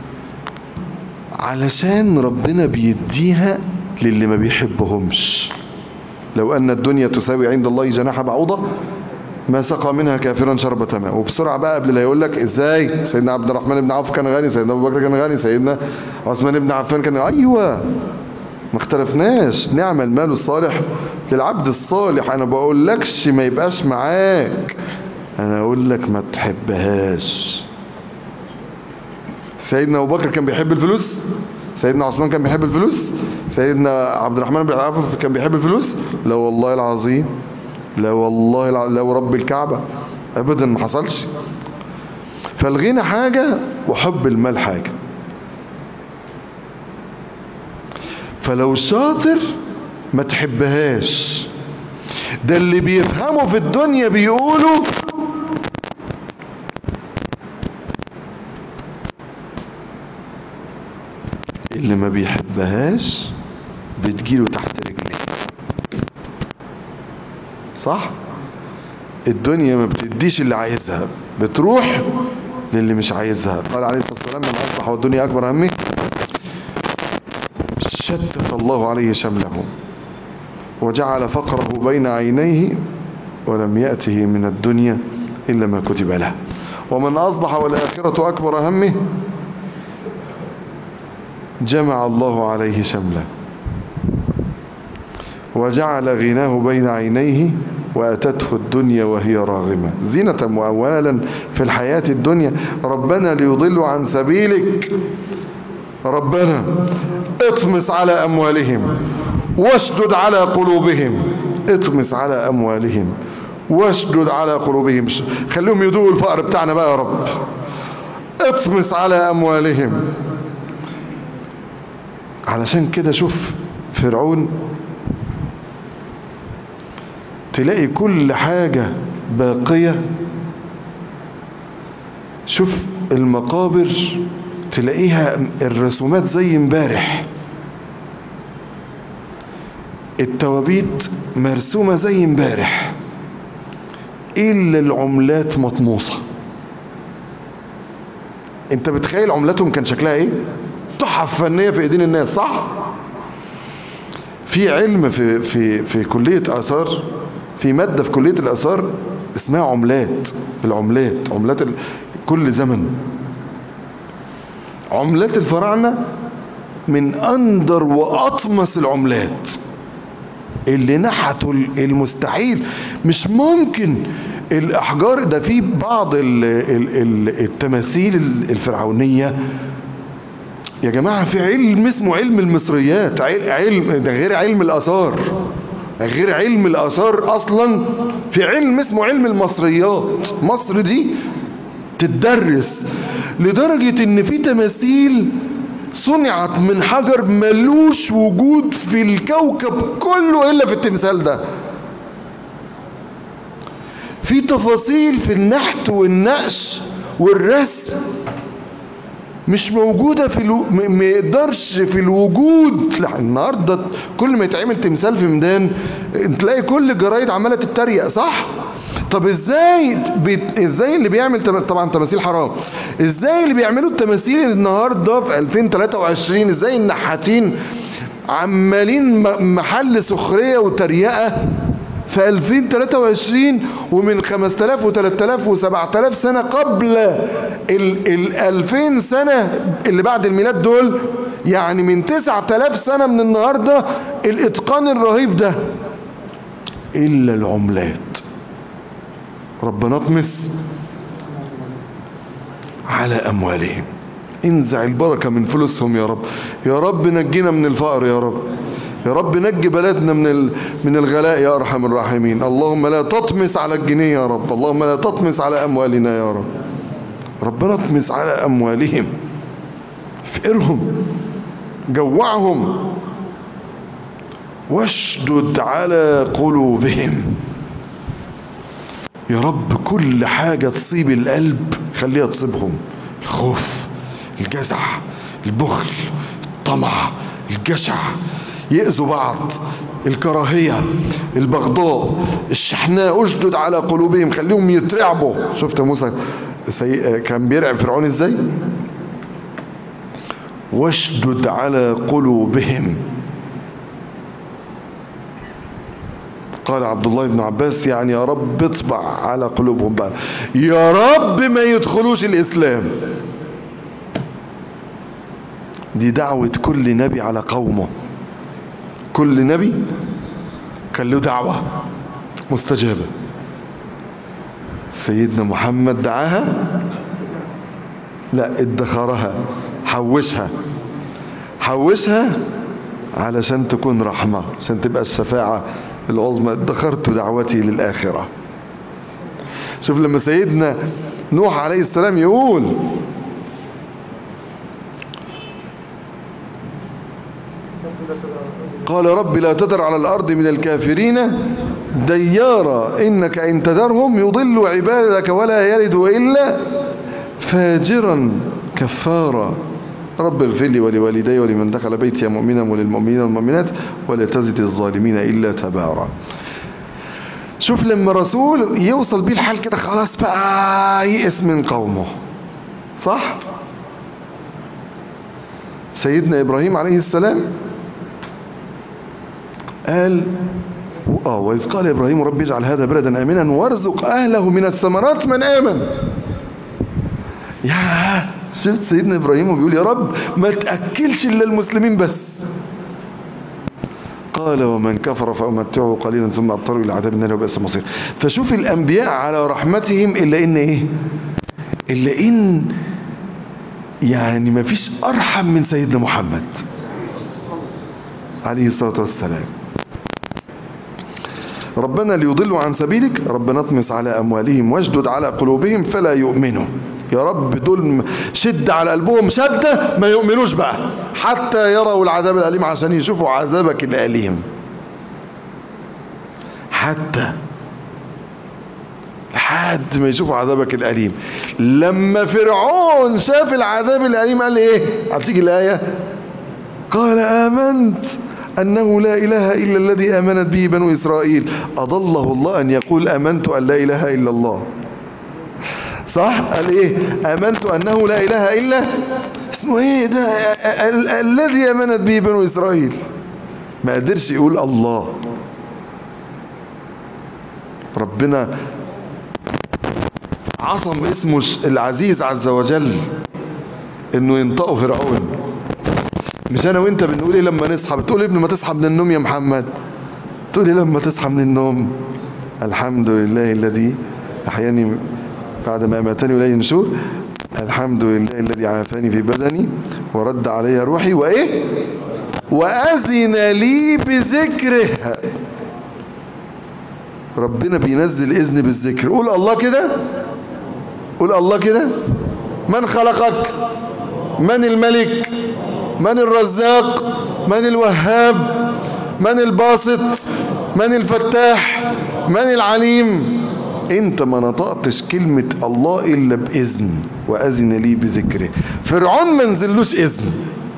Speaker 1: علشان ربنا بيديها للي ما بيحبهمش. لو ان الدنيا تساوي عند الله جناح بعوضة ما سقى منها كافرا شربة ماء. وبسرعة بقى قبل لا يقول لك ازاي سيدنا عبد الرحمن بن عوف كان غني، سيدنا ابو بكر كان غني، سيدنا عثمان بن عفان كان، ايوه ما اختلفناش. نعم المال الصالح للعبد الصالح. انا بقول لكش ما يبقاش معاك، انا اقول لك ما تحبهاش. سيدنا ابو بكر كان بيحب الفلوس، سيدنا عثمان كان بيحب الفلوس، سيدنا عبد الرحمن بن عوف كان بيحب الفلوس. لا والله العظيم، لا والله العظيم، لا ورب الكعبة ابدا ما حصلش. فالغنى حاجة وحب المال حاجة. فلو شاطر ما تحبهاش. ده اللي بيفهموا في الدنيا بيقولوا اللي ما بيحبهاش بتجيله تحت رجليه. صح؟ الدنيا ما بتديش اللي عايزها، بتروح للي مش عايزها. قال عليه الصلاة والسلام من أصبح والدنيا أكبر همه شتت الله عليه شمله وجعل فقره بين عينيه ولم يأته من الدنيا إلا ما كتب له. ومن أصبح والآخرة أكبر همه جمع الله عليه شمله وجعل غناه بين عينيه وأتته الدنيا وهي راغمة زينة وأموالا في الحياة الدنيا ربنا ليضلوا عن سبيلك ربنا اطمس على أموالهم واشدد على قلوبهم اطمس على أموالهم واشدد على قلوبهم خليهم يدوقوا الفقر بتاعنا بقى يا رب اطمس على أموالهم. علشان كده شوف فرعون تلاقي كل حاجة باقية. شوف المقابر تلاقيها الرسومات زي امبارح، التوابيت مرسومة زي امبارح، إلا العملات مطموسة. انت بتخيل عملاتهم كان شكلها ايه؟ تحف فنية في ايدين الناس، صح؟ في علم في في في كلية آثار، في مادة في كلية الآثار اسمها عملات. العملات عملات ال... كل زمن. عملات الفراعنة من أندر وأطمس العملات اللي نحتوا المستحيل. مش ممكن الأحجار ده. في بعض ال ال التماثيل الفرعونية يا جماعة في علم اسمه علم المصريات، علم ده غير علم الآثار، غير علم الآثار أصلا. في علم اسمه علم المصريات. مصر دي تتدرس لدرجة ان في تماثيل صنعت من حجر ملوش وجود في الكوكب كله الا في التمثال ده. في تفاصيل في النحت والنقش والرسم مش موجودة في الو... ما يقدرش في الوجود. النهاردة كل ما يتعمل تمثال في ميدان تلاقي كل الجرايد عمالة تتريق، صح؟ طب ازاي بي... ازاي اللي بيعمل تم... طبعا تماثيل حرام، ازاي اللي بيعملوا التماثيل النهاردة في ألفين وثلاثة وعشرين ازاي النحاتين عمالين م... محل سخرية وتريقة في ألفين وثلاثة وعشرين ومن خمسة آلاف وثلاثة آلاف وسبعة آلاف سنة قبل ال ال ألفين سنة اللي بعد الميلاد دول، يعني من تسعة آلاف سنة من النهاردة الاتقان الرهيب ده. الا العملات ربنا اطمس على اموالهم، انزع البركة من فلوسهم يا رب. يا رب نجينا من الفقر يا رب. يا رب نجي بلدنا من من الغلاء يا ارحم الراحمين. اللهم لا تطمس على الجنيه يا رب. اللهم لا تطمس على اموالنا يا رب. ربنا اطمس على اموالهم، فقرهم، جوعهم، واشدد على قلوبهم. يا رب كل حاجة تصيب القلب خليها تصيبهم. الخوف، الجزع، البخل، الطمع، الجشع، يأذوا بعض، الكراهية، البغضاء، الشحناء. اشدد على قلوبهم خليهم يترعبوا. شفت موسى سي... كان بيرعب فرعون ازاي؟ واشدد على قلوبهم. قال عبد الله بن عباس يعني يا رب اطبع على قلوبهم بقى، يا رب ما يدخلوش الإسلام. دي دعوة كل نبي على قومه. كل نبي كان له دعوة مستجابة. سيدنا محمد دعاها؟ لا، ادخرها، حوشها حوشها علشان تكون رحمة، عشان تبقى الشفاعة العظمى. ادخرت دعوتي للآخرة. شوف لما سيدنا نوح عليه السلام يقول قال رب لا تذر على الأرض من الكافرين ديارا إنك إن تذرهم يضلوا عبادك ولا يلدوا إلا فاجرا كفارا رب اغفر لي ولوالدي ولمن دخل بيتي مؤمنا وللمؤمنين والمؤمنات ولا تزد الظالمين إلا تبارا. شوف لما رسول يوصل بيه الحال كده خلاص بقى يئس من قومه، صح؟ سيدنا إبراهيم عليه السلام قال اه وإذ قال إبراهيم رب اجعل هذا بلدا آمنا وارزق أهله من الثمرات من آمن. يا شفت سيدنا إبراهيم وبيقول يا رب ما تأكلش إلا المسلمين بس. قال ومن كفر فأمتعه قليلا ثم أضطره إلى عذاب النار وبئس المصير. فشوف الأنبياء على رحمتهم إلا إن إيه إلا إن يعني ما فيش أرحم من سيدنا محمد عليه الصلاة والسلام. ربنا ليضلوا عن سبيلك ربنا اطمس على أموالهم واشدد على قلوبهم فلا يؤمنوا. يا رب دول شد على قلبهم شدة ما يؤمنوش بقى حتى يروا العذاب الأليم عشان يشوفوا عذابك الأليم. حتى لحد ما يشوفوا عذابك الأليم. لما فرعون شاف العذاب الأليم قال ايه؟ هتيجي الآية قال آمنت أنه لا إله إلا الذي آمنت به بنو إسرائيل. أضله الله أن يقول آمنت أن لا إله إلا الله. صح؟ قال ايه؟ آمنت أنه لا إله إلا اسمه ايه ده ال الذي آمنت به بنو إسرائيل. ما قدرش يقول الله. ربنا عصم اسمه العزيز عز وجل انه ينطقه فرعون. مش انا وانت بنقول ايه لما نصحى؟ بتقول ابن ما تصحى من النوم يا محمد؟ تقول ايه لما تصحى من النوم؟ الحمد لله الذي احياني بعد ما اماتني واليه النشور. الحمد لله الذي عافاني في بدني ورد علي روحي وايه واذن لي بذكره. ربنا بينزل اذن بالذكر. قول الله كده، قول الله كده. من خلقك؟ من الملك؟ من الرزاق؟ من الوهاب؟ من الباسط؟ من الفتاح؟ من العليم؟ انت ما نطقتش كلمة الله الا باذن واذن لي بذكره. فرعون ما نزلوش اذن،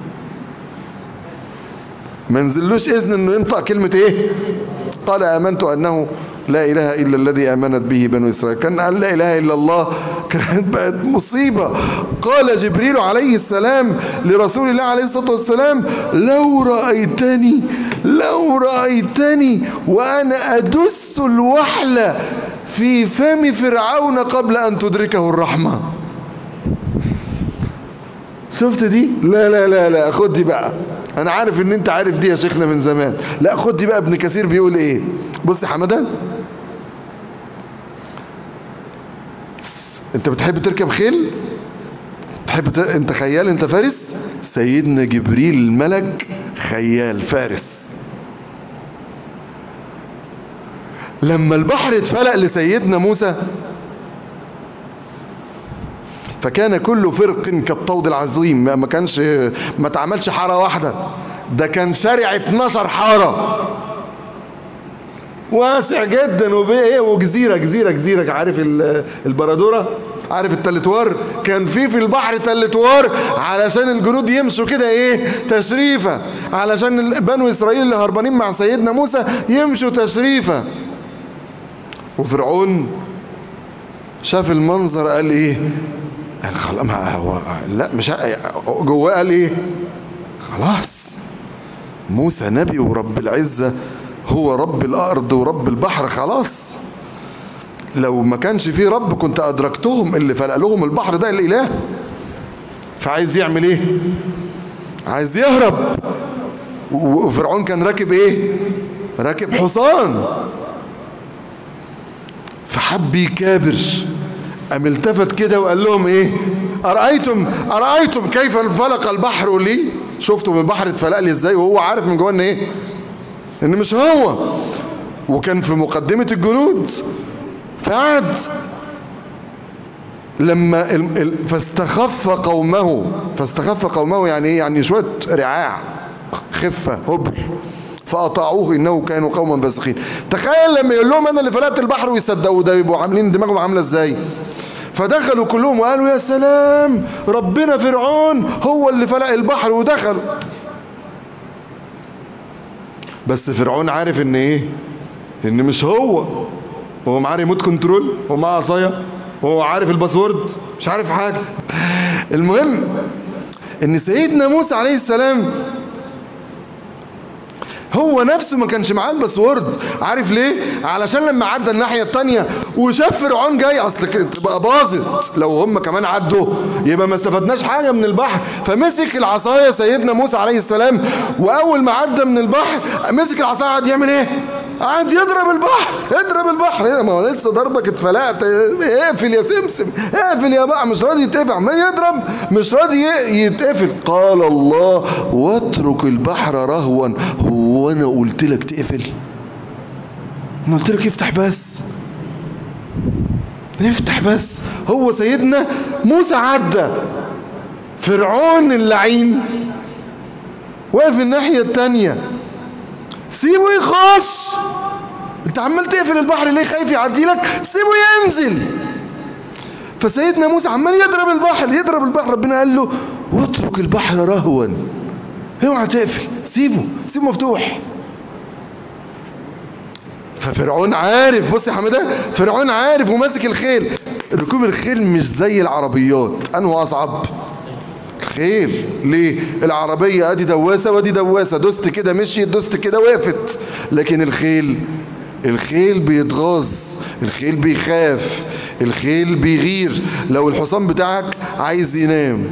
Speaker 1: ما نزلوش اذن انه ينطق كلمة ايه؟ قال امنت انه لا اله الا الذي امنت به بنو اسرائيل. كان قال لا اله الا الله كانت بقت مصيبة. قال جبريل عليه السلام لرسول الله عليه الصلاة والسلام لو رأيتني لو رأيتني وانا ادس الوحل في فم فرعون قبل ان تدركه الرحمة. شفت دي؟ لا لا لا لا خد دي بقى. انا عارف ان انت عارف دي يا شيخنا من زمان. لا خد دي بقى. ابن كثير بيقول ايه؟ بص يا حمدان، انت بتحب تركب خيل؟ تحب ت... انت خيال؟ انت فارس؟ سيدنا جبريل الملك خيال فارس. لما البحر اتفلق لسيدنا موسى فكان كل فرق كالطود العظيم. ما كانش ما تعملش حارة واحدة، ده كان شارع اتناشر حارة واسع جدا وبايه وجزيرة جزيرة جزيرة. عارف البرادورة؟ عارف التلتوار؟ كان في في البحر تلتوار علشان الجنود يمشوا كده ايه تشريفة، علشان بنو اسرائيل اللي هربانين مع سيدنا موسى يمشوا تشريفة. وفرعون شاف المنظر قال ايه؟ قال خلاص ما هو لا مش جواه قال ايه؟ خلاص موسى نبي ورب العزة هو رب الارض ورب البحر. خلاص لو ما كانش فيه رب كنت ادركتهم. اللي فلق لهم البحر ده الاله. فعايز يعمل ايه؟ عايز يهرب. وفرعون كان راكب ايه؟ راكب حصان. فحب يكابر، قام التفت كده وقال لهم ايه؟ أرأيتم أرأيتم كيف انفلق البحر لي؟ شفتوا البحر اتفلق لي ازاي؟ وهو عارف من جوه ان ايه؟ ان مش هو. وكان في مقدمة الجنود. فقعد لما ال... ال... فاستخف قومه. فاستخف قومه يعني ايه؟ يعني شوية رعاع، خفة، هبل. فأطاعوه إنه كانوا قوما فاسقين. تخيل لما يقول لهم أنا اللي فلقت البحر ويصدقوا، ده يبقوا عاملين دماغهم عاملة ازاي؟ فدخلوا كلهم وقالوا يا سلام ربنا فرعون هو اللي فلق البحر. ودخلوا. بس فرعون عارف ان ايه؟ ان مش هو. هو معاه ريموت كنترول ومعاه عصايه وهو عارف الباسورد، مش عارف حاجه. المهم ان سيدنا موسى عليه السلام هو نفسه ما كانش معاه الباسورد. عارف ليه؟ علشان لما عدى الناحية التانية وشاف فرعون جاي، اصل تبقى باظت لو هم كمان عدوا، يبقى ما استفدناش حاجة من البحر. فمسك العصاية سيدنا موسى عليه السلام، واول ما عدى من البحر مسك العصاية قعد يعمل ايه؟ قعد يضرب البحر، اضرب البحر. ما هو لسه ضربك اتفلقت، اقفل يا سمسم، اقفل يا بقى، مش راضي يتقفل، عمال يضرب مش راضي يتقفل. قال الله واترك البحر رهوا. هو انا قلت لك تقفل؟ انا قلت لك افتح بس، افتح بس. هو سيدنا موسى عدى، فرعون اللعين واقف الناحية التانية، سيبه يخش. انت عمال تقفل البحر ليه؟ خايف يعدي لك؟ سيبه ينزل. فسيدنا موسى عمال يضرب البحر يضرب البحر، ربنا قال له واترك البحر رهوا، اوعى تقفل، سيبه سيبه مفتوح. ففرعون عارف، بص يا حماده، فرعون عارف وماسك الخيل. ركوب الخيل مش زي العربيات، انه اصعب خيل. ليه؟ العربية ادي دواسة وادي دواسة، دوست كده مشيت، دوست كده وقفت. لكن الخيل الخيل بيتغاظ، الخيل بيخاف، الخيل بيغير. لو الحصان بتاعك عايز ينام،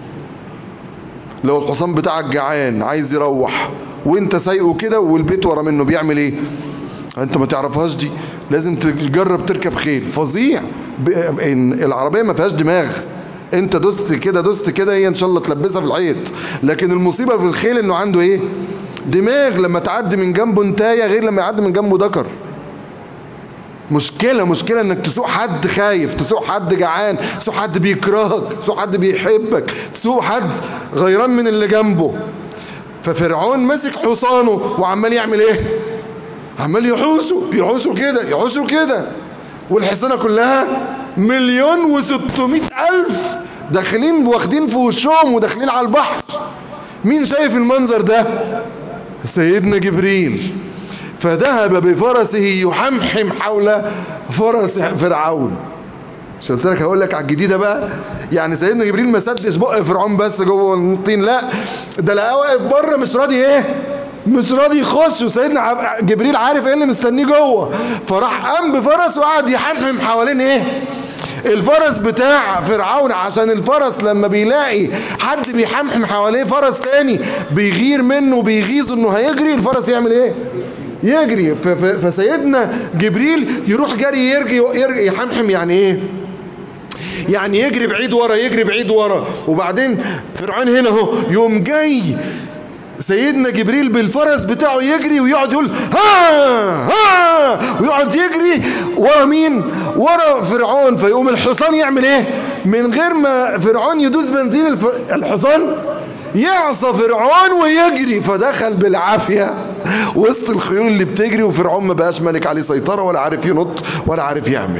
Speaker 1: لو الحصان بتاعك جعان عايز يروح، وانت سايقه كده والبيت ورا منه، بيعمل ايه؟ انت ما تعرفهاش دي، لازم تجرب تركب خيل. فظيع. العربية ما فيهاش دماغ، انت دوست كده دوست كده هي ان شاء الله تلبسها في الحيط. لكن المصيبة في الخيل انه عنده ايه؟ دماغ. لما تعدي من جنبه انتايه غير لما يعدي من جنبه دكر. مشكلة مشكلة انك تسوق حد خايف، تسوق حد جعان، تسوق حد بيكرهك، تسوق حد بيحبك، تسوق حد غيران من اللي جنبه. ففرعون مسك حصانه وعمال يعمل ايه؟ عمال يحوسه يحوسه كده يحوسه كده، والحصانة كلها مليون وستمائة ألف داخلين واخدين في وشهم وداخلين على البحر. مين شايف المنظر ده؟ سيدنا جبريل. فذهب بفرسه يحمحم حول فرس فرعون. مش قلت لك هقول لك على الجديده بقى؟ يعني سيدنا جبريل ما سدش بق فرعون بس جوه الطين، لا ده لقاه واقف بره مش راضي ايه؟ مش راضي يخش. وسيدنا جبريل عارف ايه اللي مستنيه جوه، فراح قام بفرس وقعد يحمحم حوالين ايه؟ الفرس بتاع فرعون. عشان الفرس لما بيلاقي حد بيحمحم حواليه فرس تاني بيغير منه بيغيظ انه هيجري، الفرس يعمل ايه؟ يجري. فسيدنا جبريل يروح جري يرجي, يرجي يحمحم. يعني ايه؟ يعني يجري بعيد ورا، يجري بعيد ورا. وبعدين فرعون هنا اهو يوم جاي سيدنا جبريل بالفرس بتاعه يجري ويقعد يقول ها ها، ويقعد يجري ورا مين؟ ورا فرعون. فيقوم الحصان يعمل ايه؟ من غير ما فرعون يدوس بنزين الف... الحصان يعصى فرعون ويجري. فدخل بالعافية وسط الخيول اللي بتجري، وفرعون ما بقاش ملك عليه سيطرة ولا عارف ينط ولا عارف يعمل.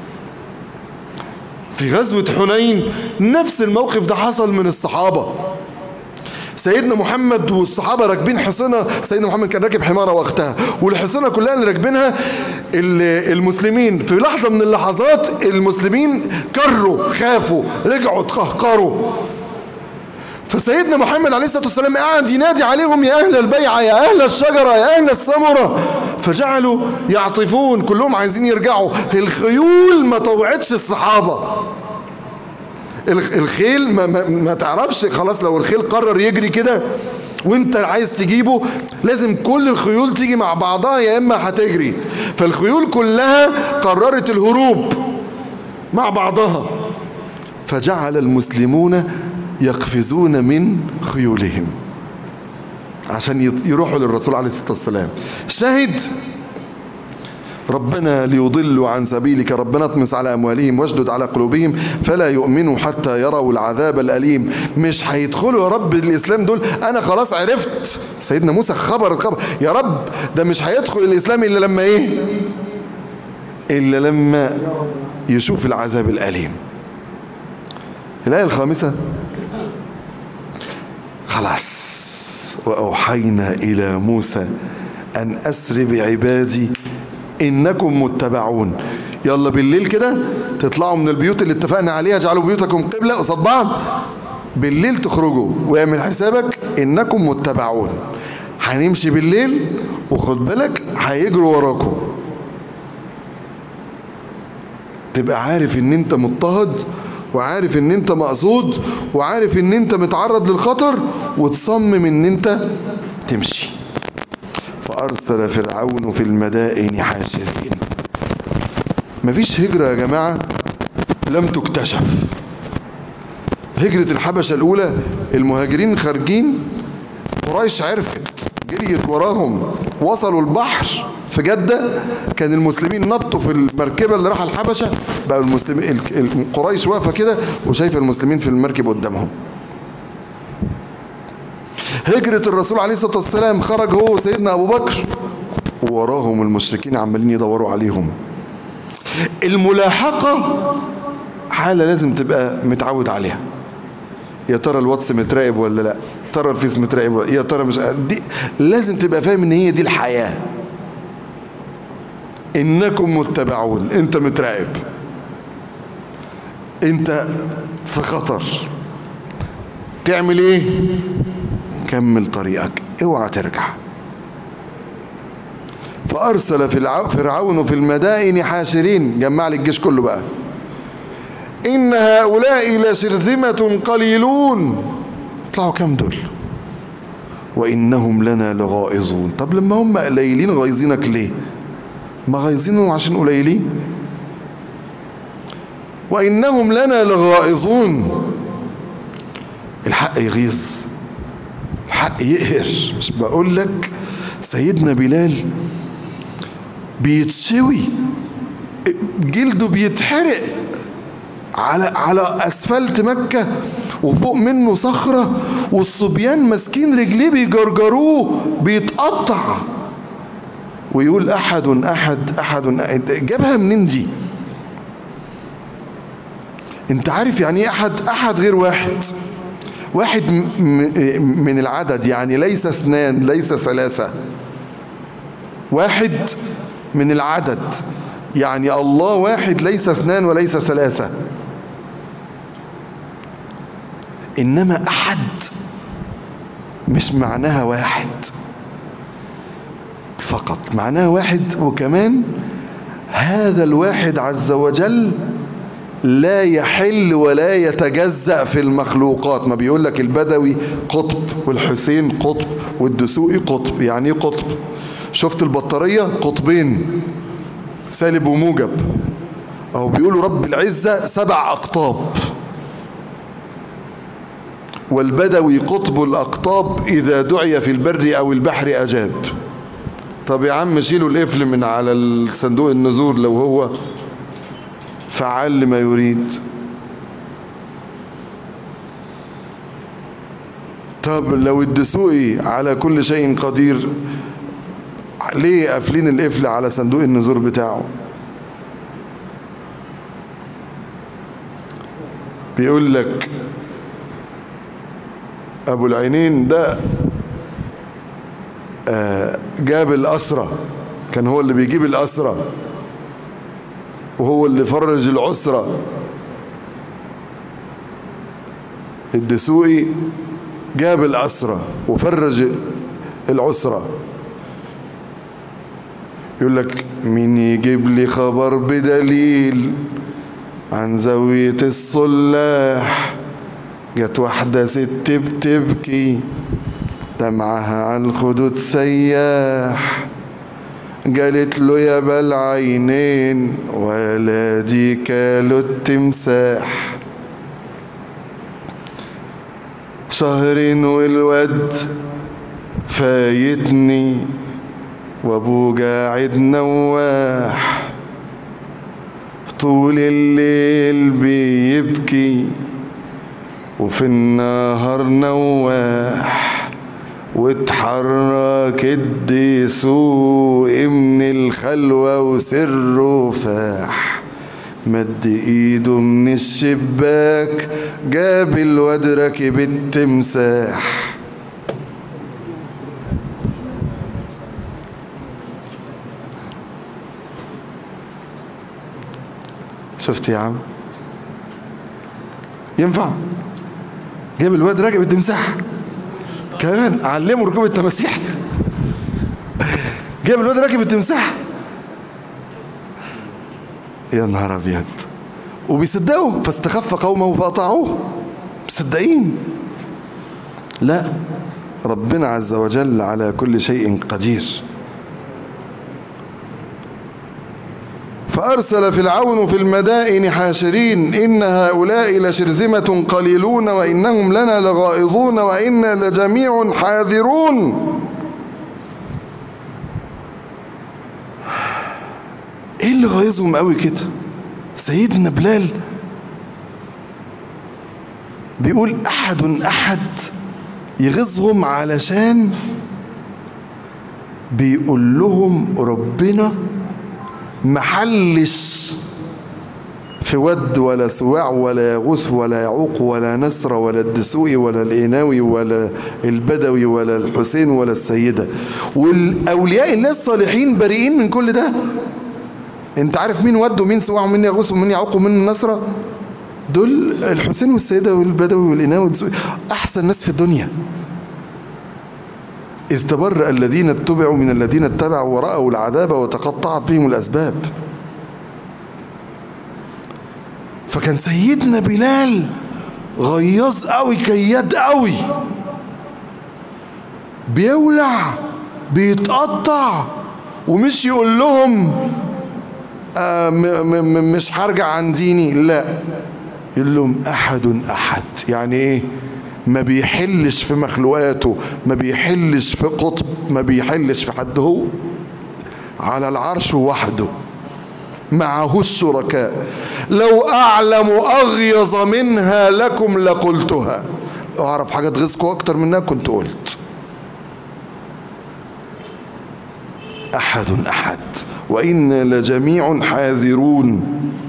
Speaker 1: في غزوة حنين نفس الموقف ده حصل من الصحابة. سيدنا محمد والصحابة راكبين حصنة، سيدنا محمد كان راكب حمارة وقتها، والحصنة كلها اللي راكبينها المسلمين. في لحظة من اللحظات المسلمين كروا، خافوا، رجعوا تقهقروا. فسيدنا محمد عليه الصلاة والسلام قاعد ينادي عليهم يا أهل البيعة، يا أهل الشجرة، يا أهل الثمرة. فجعلوا يعطفون، كلهم عايزين يرجعوا. الخيول ما طوعتش الصحابة. الخيل ما, ما, ما تعرفش خلاص، لو الخيل قرر يجري كده وانت عايز تجيبه لازم كل الخيول تيجي مع بعضها يا اما هتجري. فالخيول كلها قررت الهروب مع بعضها. فجعل المسلمون يقفزون من خيولهم عشان يروحوا للرسول عليه الصلاة والسلام. شاهد ربنا ليضلوا عن سبيلك ربنا اطمس على أموالهم واشدد على قلوبهم فلا يؤمنوا حتى يروا العذاب الأليم. مش هيدخلوا يا رب الإسلام دول، أنا خلاص عرفت. سيدنا موسى خبر الخبر يا رب ده مش هيدخل الإسلام إلا لما إيه؟ إلا لما يشوف العذاب الأليم. الآية الخامسة خلاص وأوحينا إلى موسى أن أسر بعبادي إنكم متبعون. يلا بالليل كده تطلعوا من البيوت اللي اتفقنا عليها، اجعلوا بيوتكم قبلة قصاد بعض، بالليل تخرجوا واعمل حسابك إنكم متبعون. هنمشي بالليل وخد بالك هيجروا وراكم. تبقى عارف ان انت مضطهد وعارف ان انت مقصود وعارف ان انت متعرض للخطر وتصمم ان انت تمشي. فارسل فرعون في المدائن حاشرين. مفيش هجرة يا جماعة لم تكتشف. هجرة الحبشة الاولى المهاجرين خارجين، قريش عرفت جريت وراهم، وصلوا البحر في جدة، كان المسلمين نطوا في المركبة اللي راح الحبشة، بقى المسلمين قريش واقفة كده وشايفة المسلمين في المركب قدامهم. هجرة الرسول عليه الصلاة والسلام خرج هو وسيدنا أبو بكر ووراهم المشركين عمالين يدوروا عليهم. الملاحقة حالة لازم تبقى متعود عليها. يا ترى الواتس متراقب ولا لا، ترى الفيس متراقب ولا يا ترى مش دي، لازم تبقى فاهم ان هي دي الحياة. انكم متبعون، انت متراقب، انت في خطر، تعمل ايه؟ كمل طريقك، اوعى ترجع. فارسل فرعون في المدائن حاشرين، جمع لي الجيش كله بقى. ان هؤلاء لشرذمة قليلون، طلعوا كام دول؟ وانهم لنا لغائظون. طب لما هم قليلين غايظينك ليه؟ ما غايظينهم عشان قليلين. وانهم لنا لغائظون. الحق يغيظ، الحق يقهر. مش بقول لك سيدنا بلال بيتشوي، جلده بيتحرق على على اسفلت مكة وفوق منه صخرة، والصبيان ماسكين رجليه بيجرجروه بيتقطع، ويقول احد احد احد, أحد. جابها منين دي؟ انت عارف يعني ايه احد؟ احد غير واحد. واحد من العدد، يعني ليس اثنان ليس ثلاثة، واحد من العدد، يعني الله واحد ليس اثنان وليس ثلاثة. انما احد مش معناها واحد فقط، معناها واحد، وكمان هذا الواحد عز وجل لا يحل ولا يتجزأ في المخلوقات. ما بيقول لك البدوي قطب والحسين قطب والدسوقي قطب. يعني ايه قطب؟ شفت البطارية قطبين سالب وموجب، او بيقولوا رب العزة سبع اقطاب. والبدوي قطب الاقطاب اذا دعي في البر او البحر اجاب. طب يا عم شيلوا القفل من على الصندوق النذور لو هو فعال لما يريد. طب لو الدسوقي على كل شيء قدير، ليه قافلين القفل على صندوق النذور بتاعه؟ بيقول لك ابو العينين ده جاب الأسرة، كان هو اللي بيجيب الأسرة وهو اللي فرج العسرة. الدسوقي جاب الأسرة وفرج العسرة. يقول لك مين يجيب لي خبر بدليل عن زاوية الصلاح، جت واحدة ست بتبكي دمعها على الخدود سياح، قالت له يا بالعينين ولادي كالوا التمساح، شهرين والواد فايتني وابو قاعد نواح، طول الليل بيبكي وفي النهار نواح، واتحرك الدسوقي من الخلوة وسره فاح، مد ايده من الشباك جاب الواد راكب التمساح. شفت يا عم؟ ينفع؟ جاب الواد راكب التمساح كمان، علمه ركوب التماسيح. جاب الواد راكب التمساح. يا نهار ابيض. وبيصدقوا فاستخف قومه فاطاعوه، مصدقين. لا، ربنا عز وجل على كل شيء قدير. فأرسل فرعون في المدائن حاشرين إن هؤلاء لشرذمة قليلون وإنهم لنا لغائظون وإنا لجميع حاذرون. إيه اللي غايظهم قوي كده؟ سيدنا بلال بيقول أحد أحد يغيظهم علشان بيقول لهم ربنا محلش في ود ولا سواع ولا يغوث ولا يعوق ولا نسر ولا الدسوقي ولا الإيناوي ولا البدوي ولا الحسين ولا السيدة، والأولياء الله الصالحين بريئين من كل ده. انت عارف مين ود ومين سواع ومين يغوث ومين يعوق ومين نسر؟ دول الحسين والسيدة والبدوي والإيناوي والدسوقي أحسن ناس في الدنيا. إذ تبرأ الذين اتبعوا من الذين اتبعوا ورأوا العذاب وتقطعت بهم الأسباب. فكان سيدنا بلال غياظ قوي، كياد قوي، بيولع بيتقطع، ومش يقول لهم آه مش هرجع عن ديني، لا، يقول لهم أحد أحد. يعني إيه؟ ما بيحلش في مخلوقاته، ما بيحلش في قطب، ما بيحلش في حد، هو على العرش وحده معه الشركاء. لو أعلم أغيظ منها لكم لقلتها، لو أعرف حاجة تغيظكم أكتر منها كنت قلت. أحد أحد وإنا لجميع حاذرون.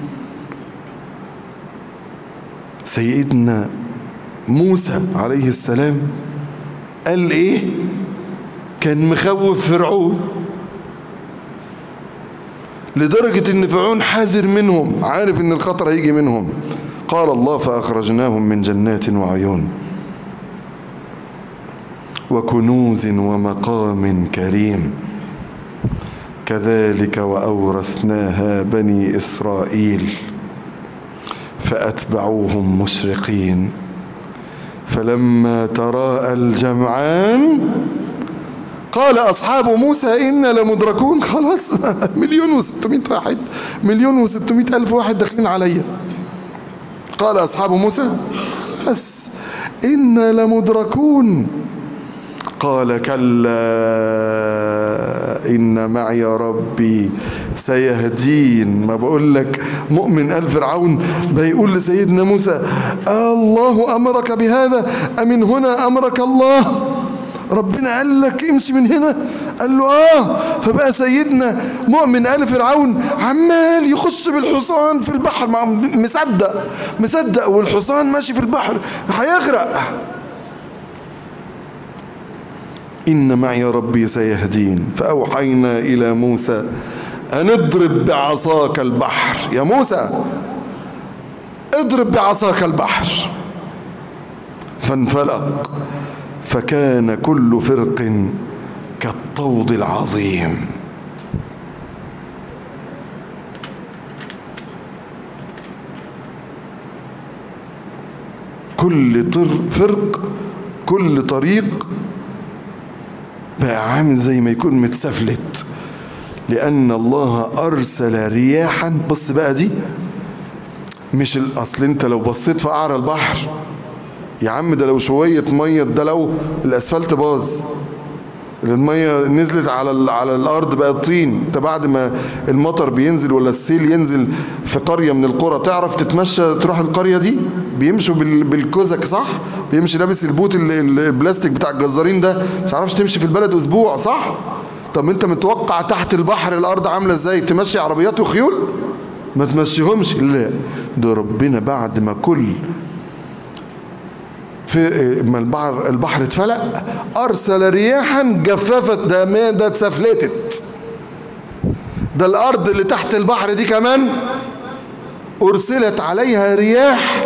Speaker 1: سيدنا موسى عليه السلام قال ايه؟ كان مخوف فرعون لدرجة ان فرعون حذر منهم، عارف ان الخطر هيجي منهم. قال الله فأخرجناهم من جنات وعيون وكنوز ومقام كريم كذلك وأورثناها بني إسرائيل فأتبعوهم مشرقين فلما تراءى الجمعان قال أصحاب موسى إنا لمدركون. خلاص مليون وستمائة واحد، مليون وستمائة ألف واحد داخلين عليا. قال أصحاب موسى بس إنا لمدركون. قال كلا إن معي ربي سيهدين. ما بقول لك مؤمن آل فرعون بيقول لسيدنا موسى الله أمرك بهذا أمن هنا أمرك الله؟ ربنا قال لك امشي من هنا؟ قال له آه. فبقى سيدنا مؤمن آل فرعون عمال يخش بالحصان في البحر، مصدق مصدق والحصان ماشي في البحر هيغرق. إن معي ربي سيهدين. فأوحينا إلى موسى أن اضرب بعصاك البحر. يا موسى اضرب بعصاك البحر فانفلق فكان كل فرق كالطود العظيم. كل فرق، كل طريق بقى عامل زي ما يكون متسفلت، لأن الله أرسل رياحا. بص بقى دي مش الأصل. انت لو بصيت في قعر البحر يا عم ده لو شوية مية، ده لو الأسفلت باظ، المية نزلت على على الأرض بقى طين. انت بعد ما المطر بينزل ولا السيل ينزل في قرية من القرى تعرف تتمشى تروح القرية دي؟ بيمشوا بالكوزك صح؟ بيمشي لابس البوت البلاستيك بتاع الجزارين ده، مش عارفش تمشي في البلد أسبوع صح؟ طب انت متوقع تحت البحر الأرض عاملة ازاي؟ تمشي عربيات وخيول؟ ما تمشيهمش. لا، ده ربنا بعد ما كل في ما البحر البحر اتفلق ارسل رياحا جففت. ده ما ده اتسفلتت. ده الارض اللي تحت البحر دي كمان ارسلت عليها رياح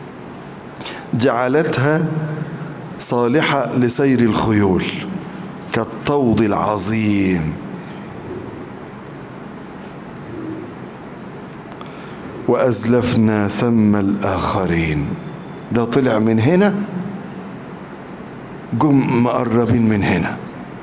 Speaker 1: جعلتها صالحة لسير الخيول. كالطود العظيم. وأزلفنا ثم الآخرين. ده طلع من هنا، جم مقربين من هنا.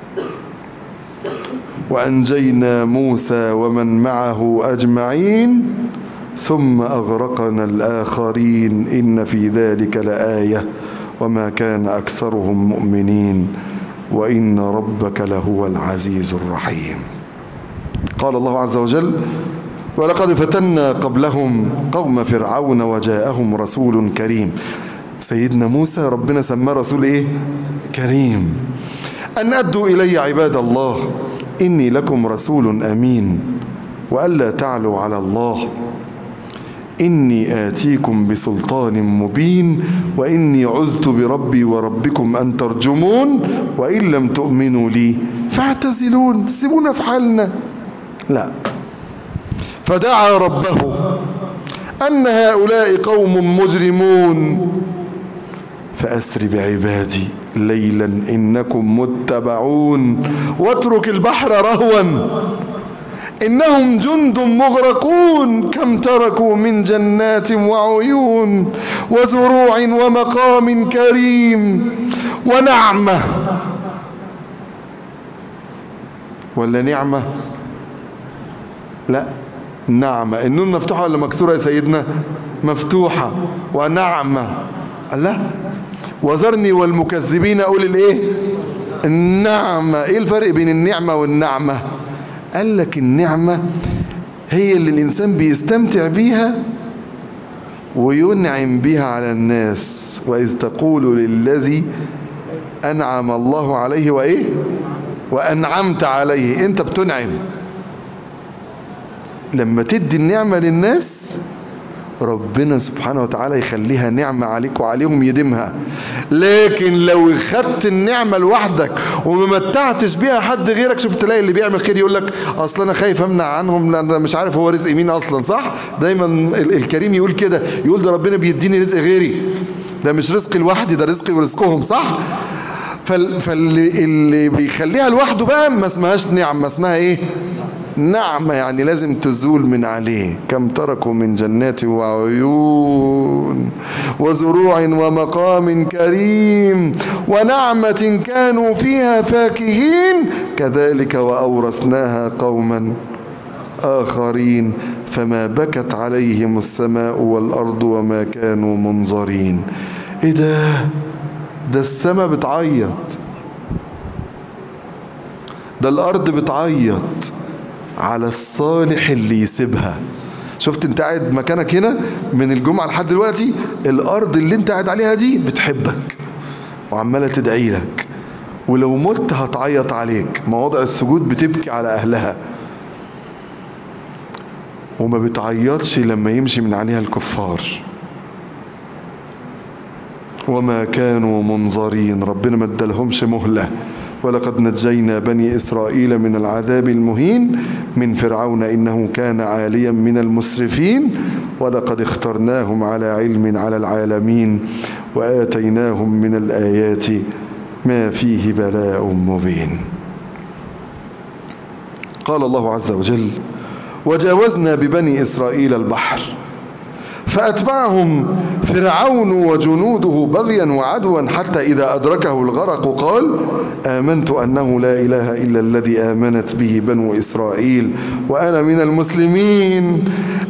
Speaker 1: وأنجينا موسى ومن معه أجمعين ثم أغرقنا الآخرين إن في ذلك لآية وما كان أكثرهم مؤمنين وإن ربك لهو العزيز الرحيم. قال الله عز وجل: ولقد فتنا قبلهم قوم فرعون وجاءهم رسول كريم. سيدنا موسى ربنا سماه رسول ايه؟ كريم. أن أدوا إلي عباد الله إني لكم رسول أمين وألا تعلوا على الله إني آتيكم بسلطان مبين وإني عذت بربي وربكم أن ترجمون وإن لم تؤمنوا لي فاعتزلون، سيبونا في حالنا. لا. فدعا ربه أن هؤلاء قوم مجرمون فأسر بعبادي ليلا إنكم متبعون واترك البحر رهوا إنهم جند مغرقون كم تركوا من جنات وعيون وزروع ومقام كريم ونعمة. ولا نعمة؟ لا، نعمة. النون مفتوحة ولا مكسورة يا سيدنا؟ مفتوحة. ونعمة. الله. وذرني والمكذبين أولي الايه؟ النعمة. ايه الفرق بين النعمة والنعمة؟ قال لك النعمة هي اللي الإنسان بيستمتع بيها وينعم بها على الناس. وإذ تقول للذي أنعم الله عليه وإيه؟ وأنعمت عليه. أنت بتنعم لما تدي النعمة للناس، ربنا سبحانه وتعالى يخليها نعمة عليك وعليهم يديمها. لكن لو خدت النعمة لوحدك وممتعتش بيها حد غيرك، شوف تلاقي اللي بيعمل خير يقول لك اصل انا خايف امنع عنهم لان انا مش عارف هو رزق مين اصلا، صح؟ دايما الكريم يقول كده، يقول ده ربنا بيديني رزق غيري، ده مش رزقي لوحدي، ده رزقي ورزقهم، صح؟ فاللي اللي بيخليها لوحده بقى ما اسمهاش نعمة، اسمها ايه؟ نعمة. يعني لازم تزول من عليه. كم تركوا من جنات وعيون وزروع ومقام كريم ونعمة كانوا فيها فاكهين كذلك وأورثناها قوما آخرين فما بكت عليهم السماء والأرض وما كانوا منظرين. ايه ده؟ ده السماء بتعيط، ده الأرض بتعيط على الصالح اللي يسيبها. شفت انت قاعد مكانك هنا من الجمعة لحد دلوقتي، الارض اللي انت قاعد عليها دي بتحبك وعمالة تدعي لك، ولو مت هتعيط عليك. مواضع السجود بتبكي على اهلها وما بتعيطش لما يمشي من عليها الكفار. وما كانوا منظرين، ربنا ما ادالهمش مهلة. ولقد نجينا بني إسرائيل من العذاب المهين من فرعون إنه كان عاليا من المسرفين ولقد اخترناهم على علم على العالمين وآتيناهم من الآيات ما فيه بلاء مبين. قال الله عز وجل: وجاوزنا ببني إسرائيل البحر فأتبعهم فرعون وجنوده بغيا وعدوا حتى إذا أدركه الغرق قال آمنت أنه لا إله إلا الذي آمنت به بنو إسرائيل وأنا من المسلمين.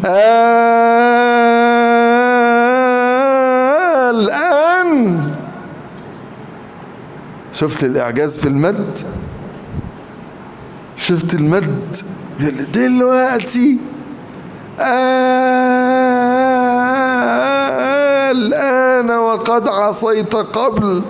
Speaker 1: الآن شفت الإعجاز في المد؟ شفت المد دلوقتي؟ الآن وقد عصيت قبل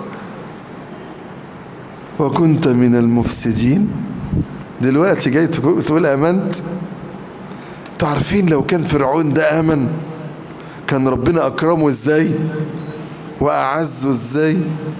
Speaker 1: وكنت من المفسدين. دلوقتي جاي تقول آمنت؟ تعرفين لو كان فرعون ده آمن كان ربنا أكرمه ازاي وأعزه ازاي؟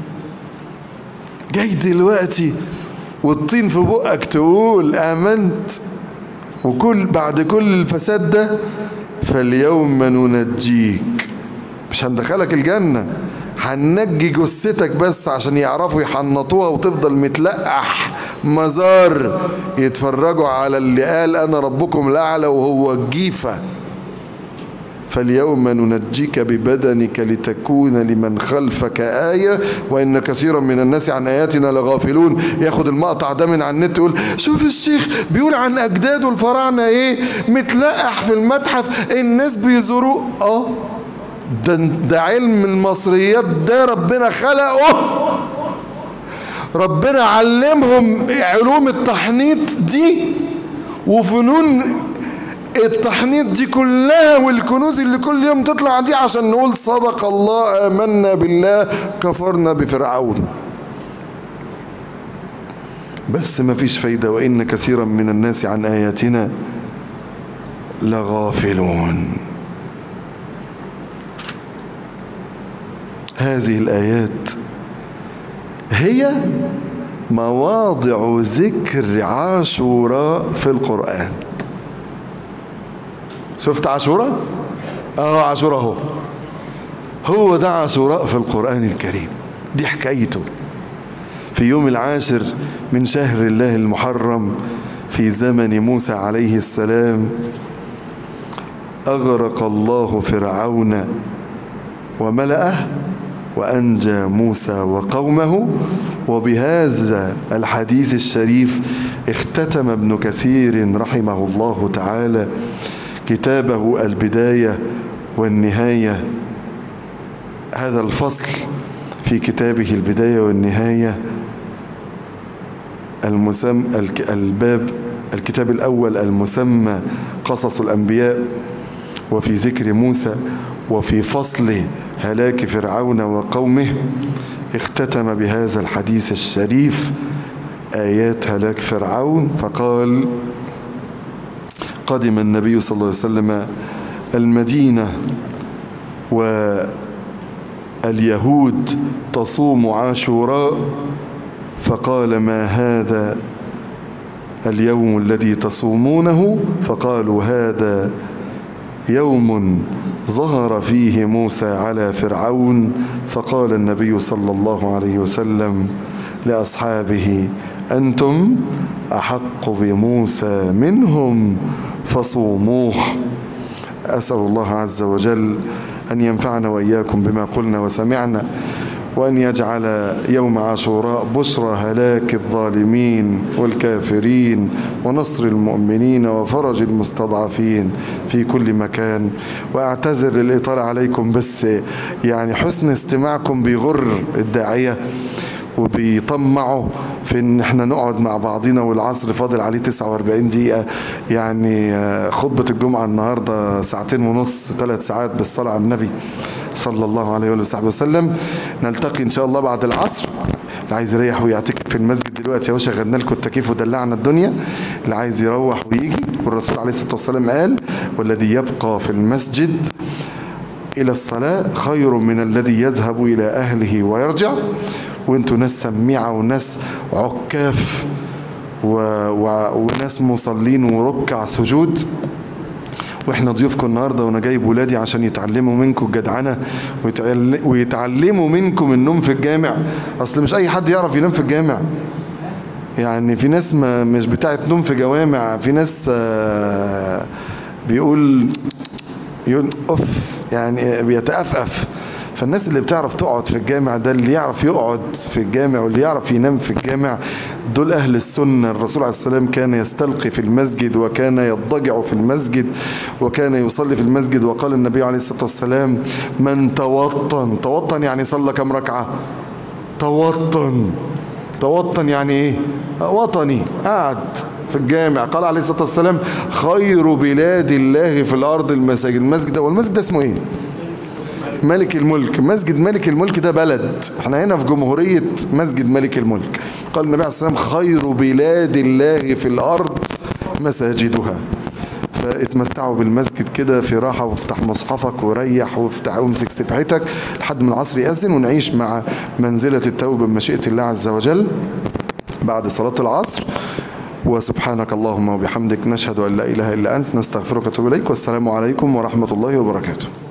Speaker 1: جاي دلوقتي والطين في بقك تقول آمنت، وكل بعد كل الفساد ده فاليوم ننجيك، مش هندخلك الجنة، هنجي جثتك بس عشان يعرفوا يحنطوها وتفضل متلقح مزار يتفرجوا على اللي قال انا ربكم الاعلى وهو الجيفة. فاليوم ننجيك ببدنك لتكون لمن خلفك آية وإن كثيرا من الناس عن آياتنا لغافلون. ياخد المقطع ده من على النت يقول شوف الشيخ بيقول عن أجداده الفراعنة ايه متلقح في المتحف الناس بيزوروه. اه ده, ده علم المصريات ده ربنا خلقه، ربنا علمهم علوم التحنيط دي وفنون التحنيط دي كلها والكنوز اللي كل يوم تطلع دي عشان نقول صدق الله آمنا بالله كفرنا بفرعون. بس ما فيش فايدة. وإن كثيرا من الناس عن آياتنا لغافلون. هذه الآيات هي مواضع ذكر عاشوراء في القرآن. شفت عاشوراء؟ اه عاشوراء هو هو ده عاشوراء في القرآن الكريم. دي حكايته. في يوم العاشر من شهر الله المحرم في زمن موسى عليه السلام أغرق الله فرعون وملأه وأنجى موسى وقومه. وبهذا الحديث الشريف اختتم ابن كثير رحمه الله تعالى كتابه البداية والنهاية. هذا الفصل في كتابه البداية والنهاية المسمى الباب الكتاب الأول المسمى قصص الأنبياء، وفي ذكر موسى وفي فصل هلاك فرعون وقومه اختتم بهذا الحديث الشريف آيات هلاك فرعون. فقال قدم النبي صلى الله عليه وسلم المدينة واليهود تصوم عاشوراء فقال ما هذا اليوم الذي تصومونه؟ فقالوا هذا يوم ظهر فيه موسى على فرعون. فقال النبي صلى الله عليه وسلم لأصحابه أنتم أحق بموسى منهم فصوموه. أسأل الله عز وجل أن ينفعنا وإياكم بما قلنا وسمعنا، وأن يجعل يوم عاشوراء بشرى هلاك الظالمين والكافرين ونصر المؤمنين وفرج المستضعفين في كل مكان. وأعتذر للإطالة عليكم، بس يعني حسن استماعكم بيغر الداعية وبيطمعوا في ان احنا نقعد مع بعضنا، والعصر فاضل عليه تسعة واربعين دقيقة. يعني خطبة الجمعة النهاردة ساعتين ونص ثلاث ساعات بالصلاة على النبي صلى الله عليه وصحبه وسلم. نلتقي ان شاء الله بعد العصر. اللي عايز يريح ويعتكف في المسجد دلوقتي اهو شغلنا لكم التكييف ودلعنا الدنيا. اللي عايز يروح ويجي، والرسول عليه الصلاة والسلام قال والذي يبقى في المسجد الى الصلاة خير من الذي يذهب الى اهله ويرجع. وانتوا ناس سميعة وناس عكاف و... و... وناس مصلين وركع سجود، واحنا ضيوفكم النهاردة، وانا جايب ولادي عشان يتعلموا منكم الجدعنة ويتعل... ويتعلموا منكم النوم في الجامع. اصل مش اي حد يعرف ينام في الجامع. يعني في ناس ما مش بتاعت نوم في جوامع، في ناس آه بيقول يقول أف يعني بيتأفأف. فالناس اللي بتعرف تقعد في الجامع ده، اللي يعرف يقعد في الجامع واللي يعرف ينام في الجامع، دول أهل السنة. الرسول عليه السلام كان يستلقي في المسجد وكان يضجع في المسجد وكان يصلي في المسجد. وقال النبي عليه الصلاة والسلام من توطن، توطن يعني صلى كم ركعة؟ توطن توطن يعني ايه؟ وطني، قاعد في الجامع. قال عليه الصلاة والسلام خير بلاد الله في الأرض المساجد. المسجد ده والمسجد ده اسمه ايه؟ ملك الملك. مسجد ملك الملك ده بلد، احنا هنا في جمهورية مسجد ملك الملك. قال النبي عليه الصلاة والسلام خير بلاد الله في الأرض مساجدها. فاتمتعوا بالمسجد كده في راحة، وافتح مصحفك وريح وافتح وامسك سبحتك لحد من العصر يأذن، ونعيش مع منزلة التوبة بمشيئة الله عز وجل بعد صلاة العصر. وسبحانك اللهم وبحمدك نشهد أن لا إله إلا أنت نستغفرك ونتوب إليك. والسلام عليكم ورحمة الله وبركاته.